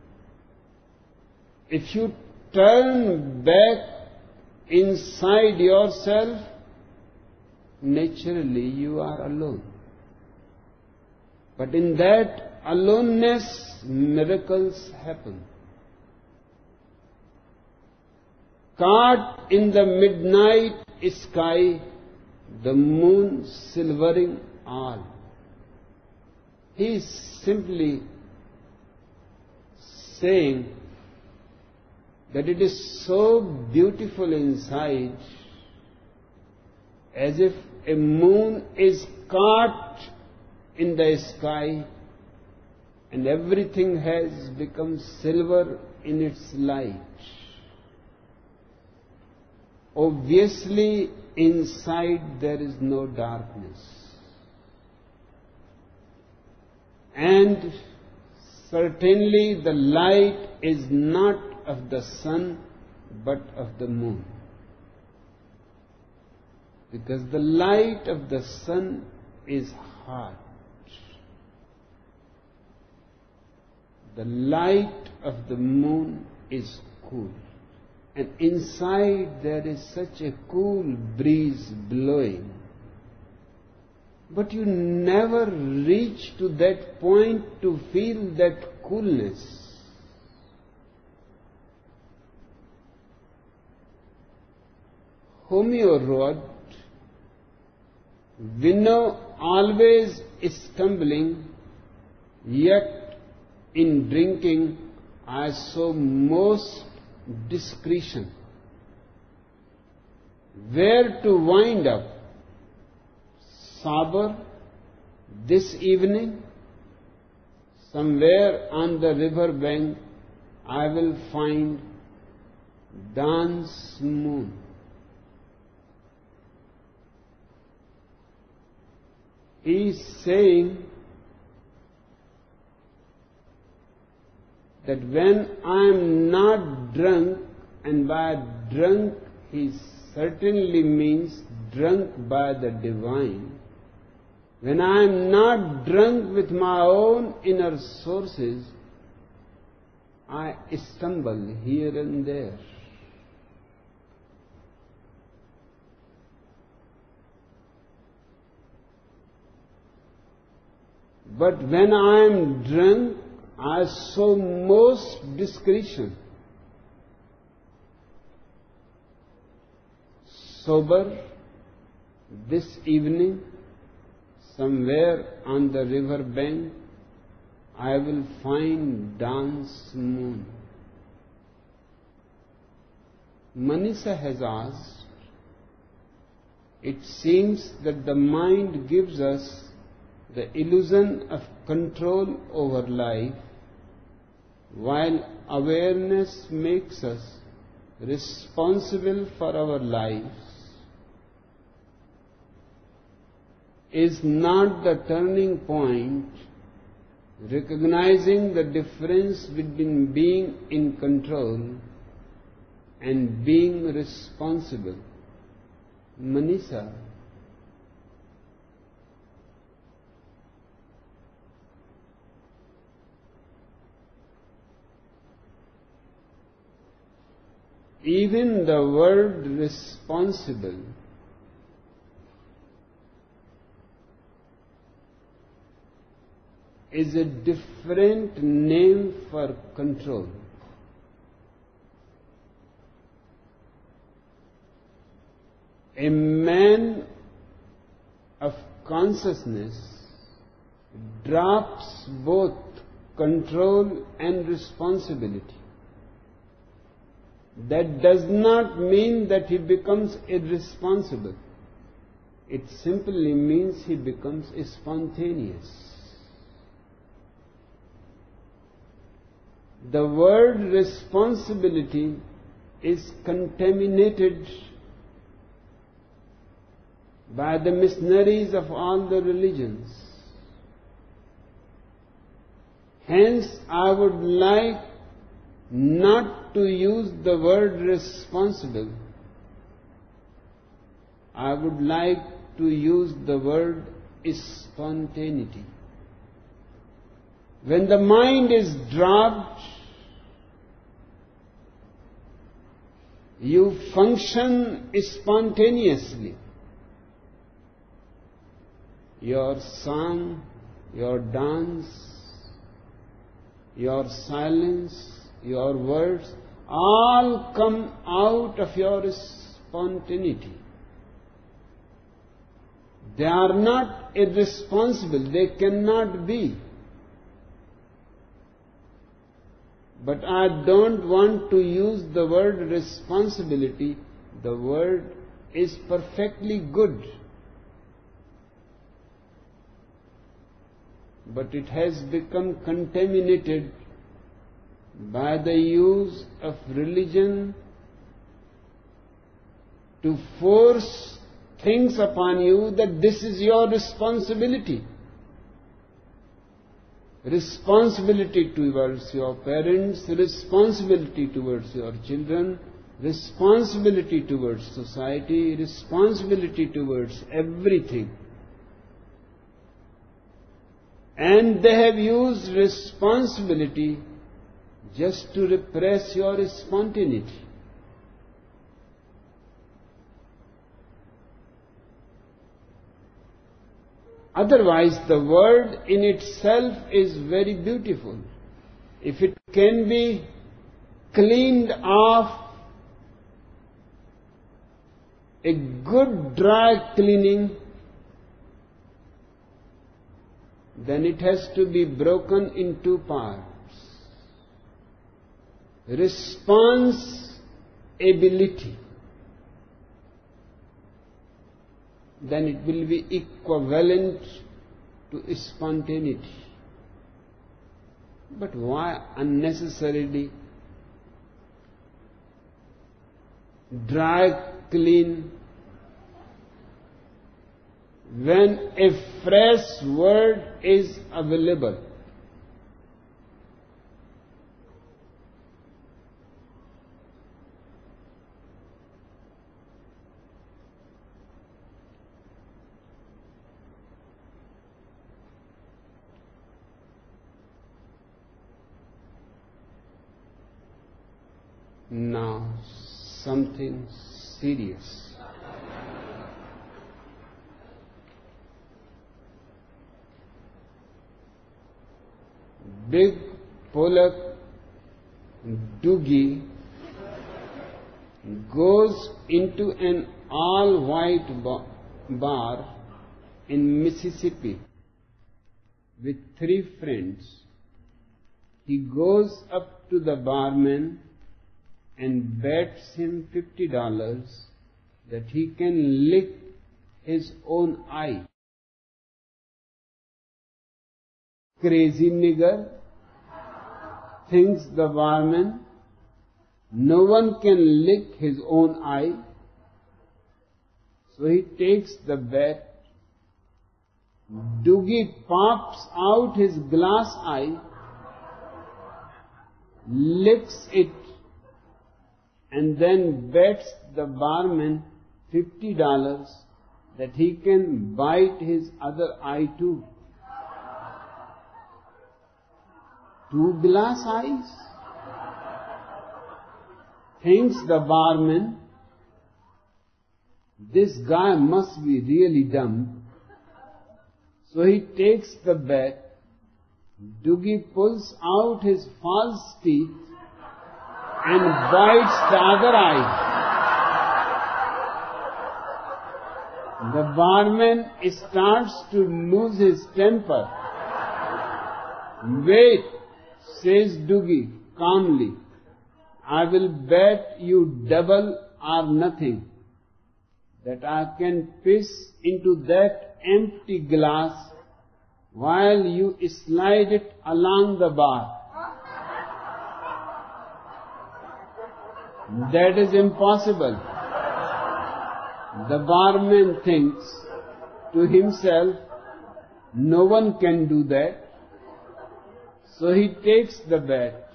If you turn back inside yourself, naturally you are alone. But in that aloneness, miracles happen. caught in the midnight sky, the moon silvering all. He is simply saying that it is so beautiful inside, as if a moon is caught in the sky and everything has become silver in its light. Obviously, inside there is no darkness. And certainly the light is not of the sun, but of the moon. Because the light of the sun is hot. The light of the moon is cool. And inside there is such a cool breeze blowing. But you never reach to that point to feel that coolness. Homeo wrote, "We know always stumbling, yet in drinking I saw most discretion. Where to wind up? Sober this evening? Somewhere on the river bank I will find dawn's moon." He is saying that when I am not drunk, and by drunk he certainly means drunk by the divine, when I am not drunk with my own inner sources, I stumble here and there. But when I am drunk, I show most discretion. Sober this evening, somewhere on the river bank, I will find dawn's moon. Manisha has asked, it seems that the mind gives us the illusion of control over life, while awareness makes us responsible for our lives. Is not the turning point recognizing the difference between being in control and being responsible? Manisha, even the word responsible is a different name for control. A man of consciousness drops both control and responsibility. That does not mean that he becomes irresponsible. It simply means he becomes spontaneous. The word responsibility is contaminated by the missionaries of all the religions. Hence, I would like not to use the word responsible. I would like to use the word spontaneity. When the mind is dropped, you function spontaneously. Your song, your dance, your silence, your words, all come out of your spontaneity. They are not irresponsible, they cannot be. But I don't want to use the word responsibility. The word is perfectly good. But it has become contaminated by the use of religion to force things upon you that this is your responsibility. Responsibility towards your parents, responsibility towards your children, responsibility towards society, responsibility towards everything. And they have used responsibility just to repress your spontaneity. Otherwise, the world in itself is very beautiful. If it can be cleaned off, a good dry cleaning, then it has to be broken in two parts. Responsibility. Then it will be equivalent to spontaneity. But why unnecessarily dry clean when a fresh word is available? Now, something serious. Big Pollock Doogie goes into an all-white bar in Mississippi with three friends. He goes up to the barman and bets him fifty dollars that he can lick his own eye. Crazy nigger, thinks the barman. No one can lick his own eye. So he takes the bet. Doogie pops out his glass eye, licks it, and then bets the barman fifty dollars that he can bite his other eye too. Two glass eyes? Thinks the barman, this guy must be really dumb. So he takes the bet. Doogie pulls out his false teeth and bites the other eye. The barman starts to lose his temper. Wait, says Doogie calmly. I will bet you double or nothing that I can piss into that empty glass while you slide it along the bar. That is impossible. The barman thinks to himself, no one can do that. So he takes the bet.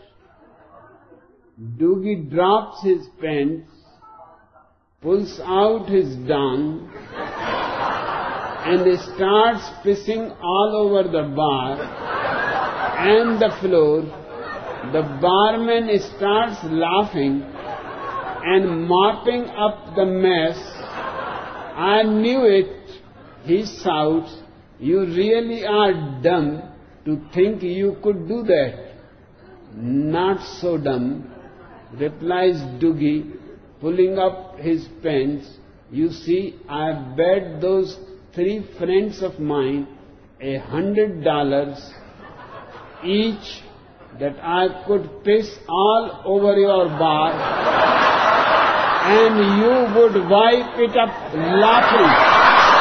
Doogie drops his pants, pulls out his dung, and starts pissing all over the bar and the floor. The barman starts laughing and mopping up the mess. I knew it, he shouts. You really are dumb to think you could do that. Not so dumb. Replies Doogie, pulling up his pants, you see, I bet those three friends of mine a hundred dollars each that I could piss all over your bar and you would wipe it up laughing.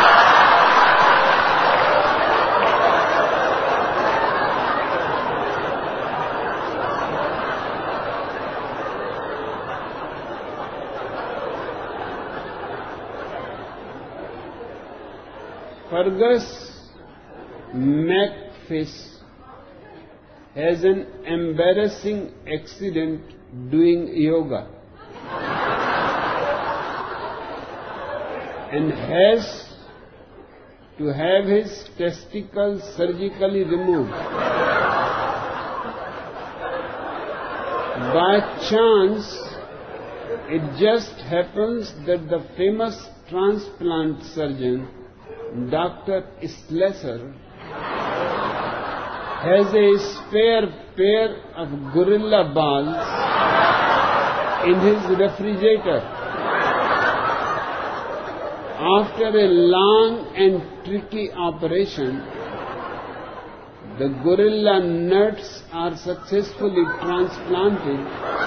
Fergus McFish has an embarrassing accident doing yoga and has to have his testicles surgically removed. By chance, it just happens that the famous transplant surgeon Doctor Slesser has a spare pair of gorilla balls in his refrigerator. After a long and tricky operation, the gorilla nuts are successfully transplanted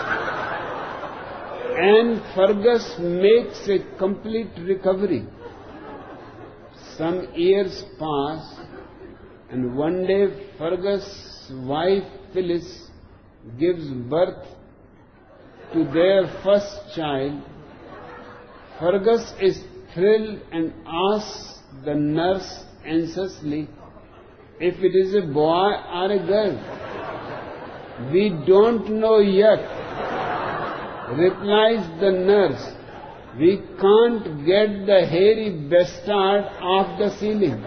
and Fergus makes a complete recovery. Some years pass, and one day Fergus' wife Phyllis gives birth to their first child. Fergus is thrilled and asks the nurse anxiously if it is a boy or a girl. We don't know yet, replies the nurse. We can't get the hairy bastard off the ceiling.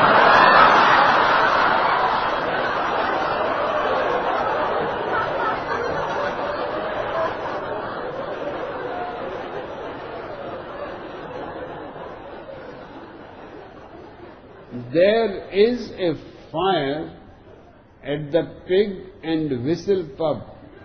There is a fire at the Pig and Whistle pub,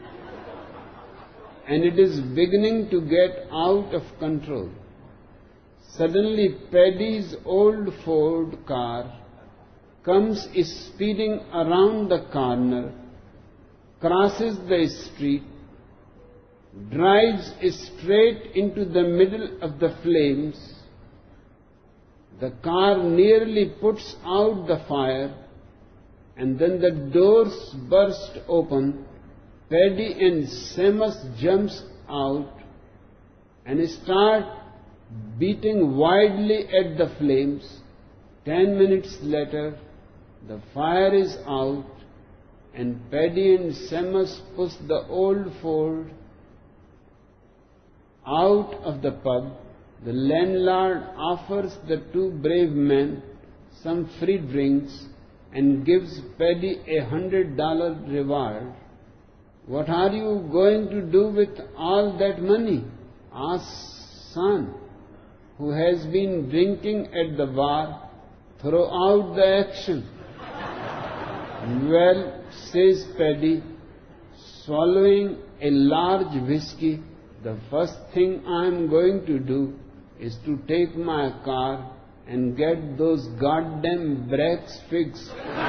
and it is beginning to get out of control. Suddenly Paddy's old Ford car comes speeding around the corner, crosses the street, drives straight into the middle of the flames. The car nearly puts out the fire, and then the doors burst open. Paddy and Seamus jumps out and start beating wildly at the flames. Ten minutes later, the fire is out, and Paddy and Seamus push the old Ford out of the pub. The landlord offers the two brave men some free drinks and gives Paddy a hundred dollar reward. What are you going to do with all that money? Asks son, who has been drinking at the bar throughout the action. Well, says Paddy, swallowing a large whiskey, the first thing I am going to do is to take my car and get those goddamn brakes fixed.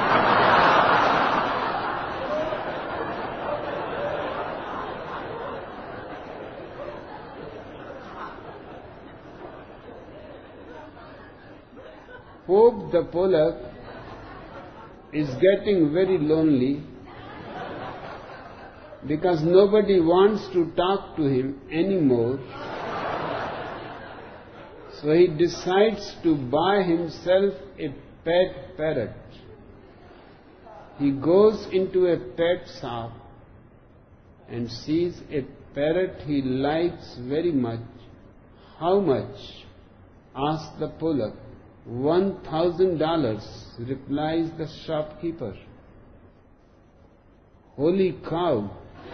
Pope the Pollock is getting very lonely because nobody wants to talk to him anymore. So he decides to buy himself a pet parrot. He goes into a pet shop and sees a parrot he likes very much. How much? Asks the Pollock. One thousand dollars, replies the shopkeeper. Holy cow!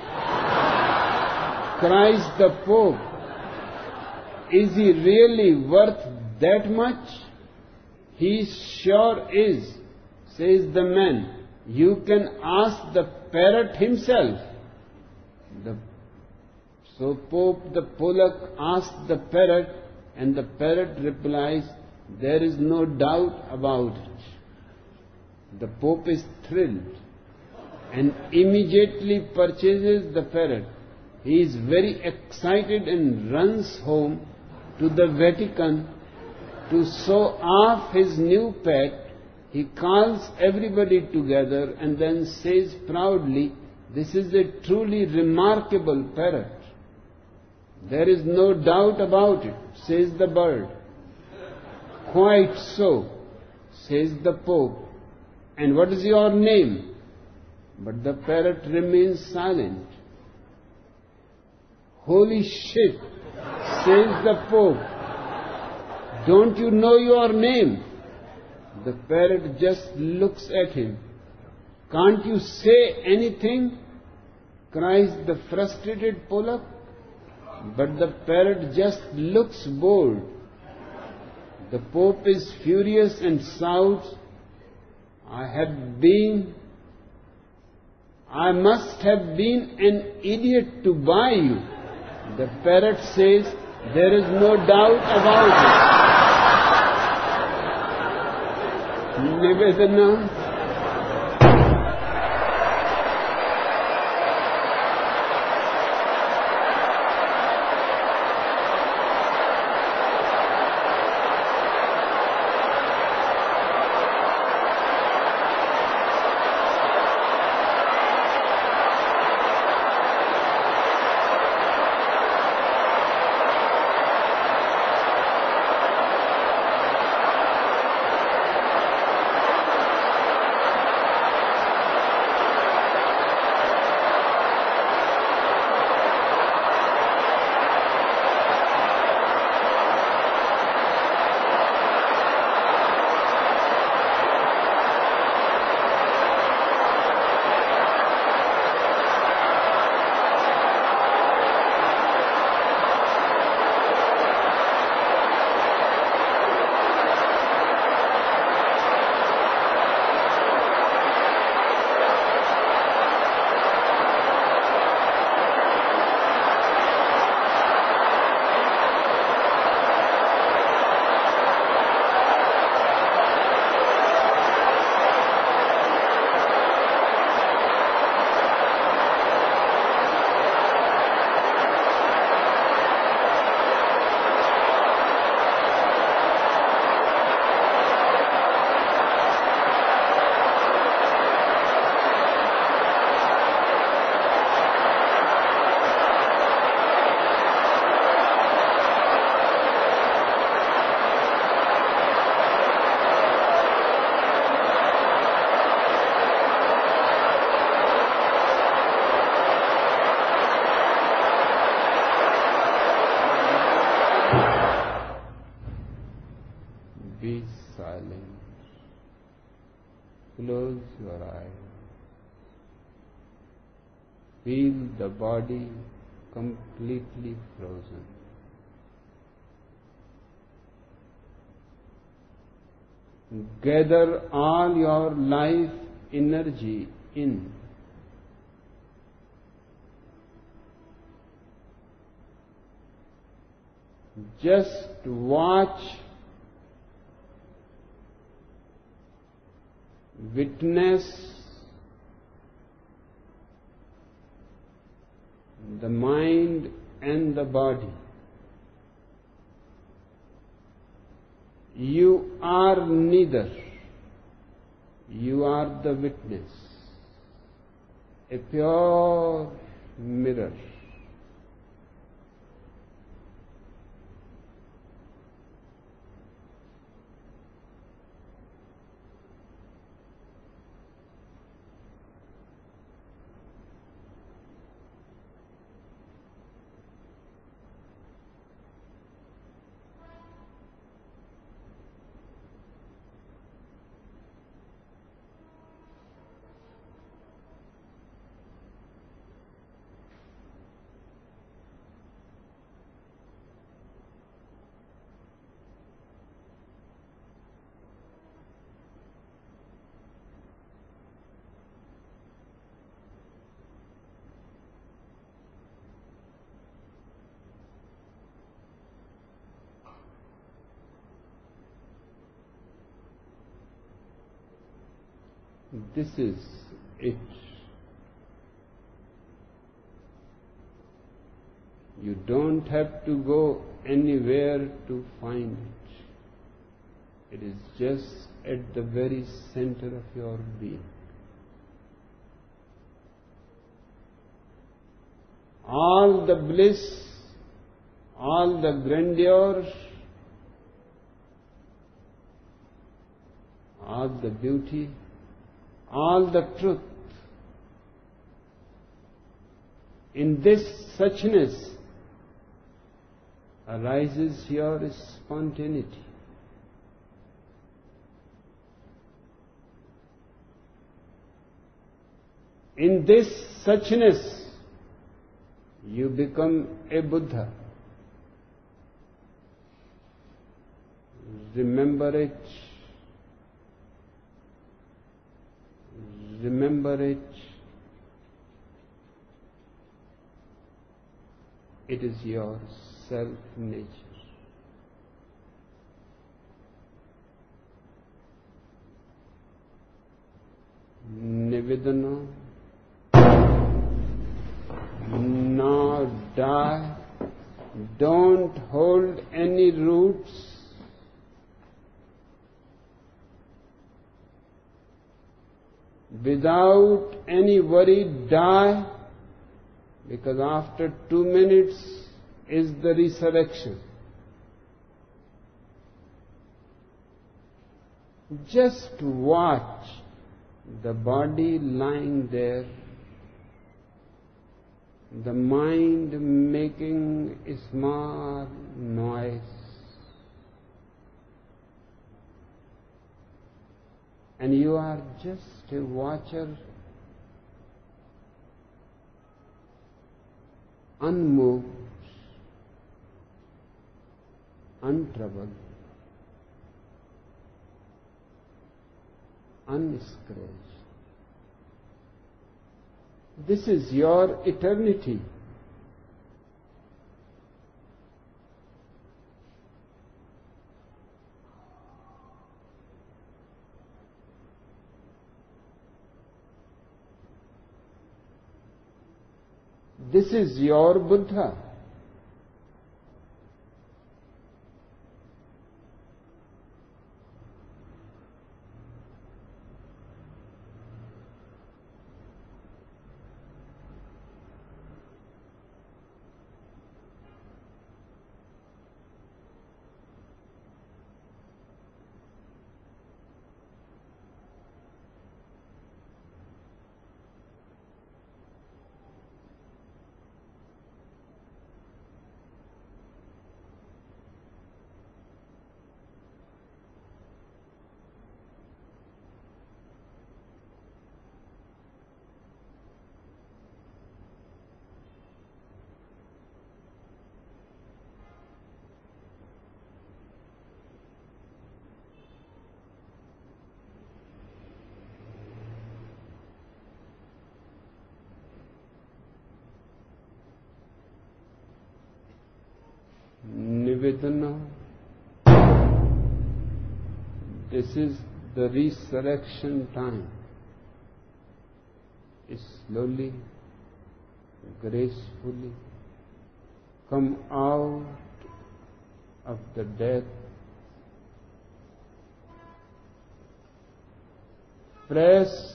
Cries the Pope. Is he really worth that much? He sure is, says the man. You can ask the parrot himself. The So Pope the Pollock asked the parrot, and the parrot replies, "There is no doubt about it." The Pope is thrilled and immediately purchases the parrot. He is very excited and runs home to the Vatican to show off his new pet. He calls everybody together and then says proudly, "This is a truly remarkable parrot." "There is no doubt about it," says the bird. "Quite so," says the Pope. "And what is your name?" But the parrot remains silent. "Holy shit," says the Pope. "Don't you know your name?" The parrot just looks at him. "Can't you say anything?" cries the frustrated Pollock. But the parrot just looks bored. The Pope is furious and shouts, "I have been, I must have been an idiot to buy you." The parrot says, "There is no doubt about it." Nivedana. Be silent. Close your eyes. Feel the body completely frozen. Gather all your life energy in. Just watch, witness the mind and the body. You are neither. You are the witness, a pure mirror. This is it. You don't have to go anywhere to find it. It is just at the very center of your being. All the bliss, all the grandeur, all the beauty, all the truth, in this suchness arises your spontaneity. In this suchness you become a Buddha. Remember it. Remember it. It is your self-nature. Nivedana. Now die. Don't hold any roots. Without any worry, die, because after two minutes is the resurrection. Just watch the body lying there, the mind making a small noise, and you are just a watcher, unmoved, untroubled, unscratched. This is your eternity. This is your Buddha. Nivedana. This is the resurrection time. Slowly, gracefully come out of the death. Press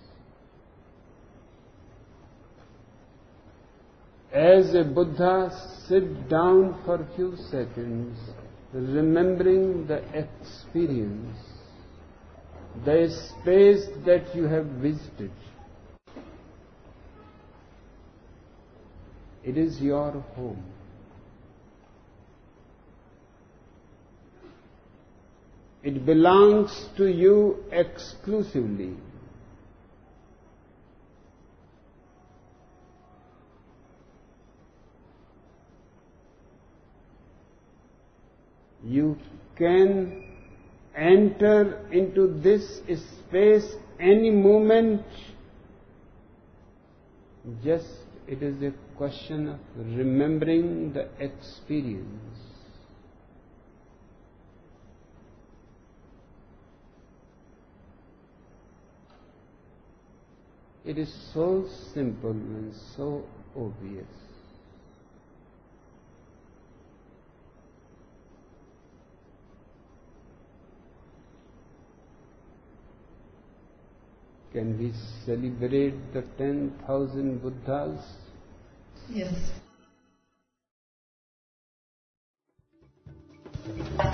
as a Buddha, sit down for a few seconds, remembering the experience, the space that you have visited. It is your home. It belongs to you exclusively. You can enter into this space any moment. Just it is a question of remembering the experience. It is so simple and so obvious. Can we celebrate the ten thousand Buddhas? Yes.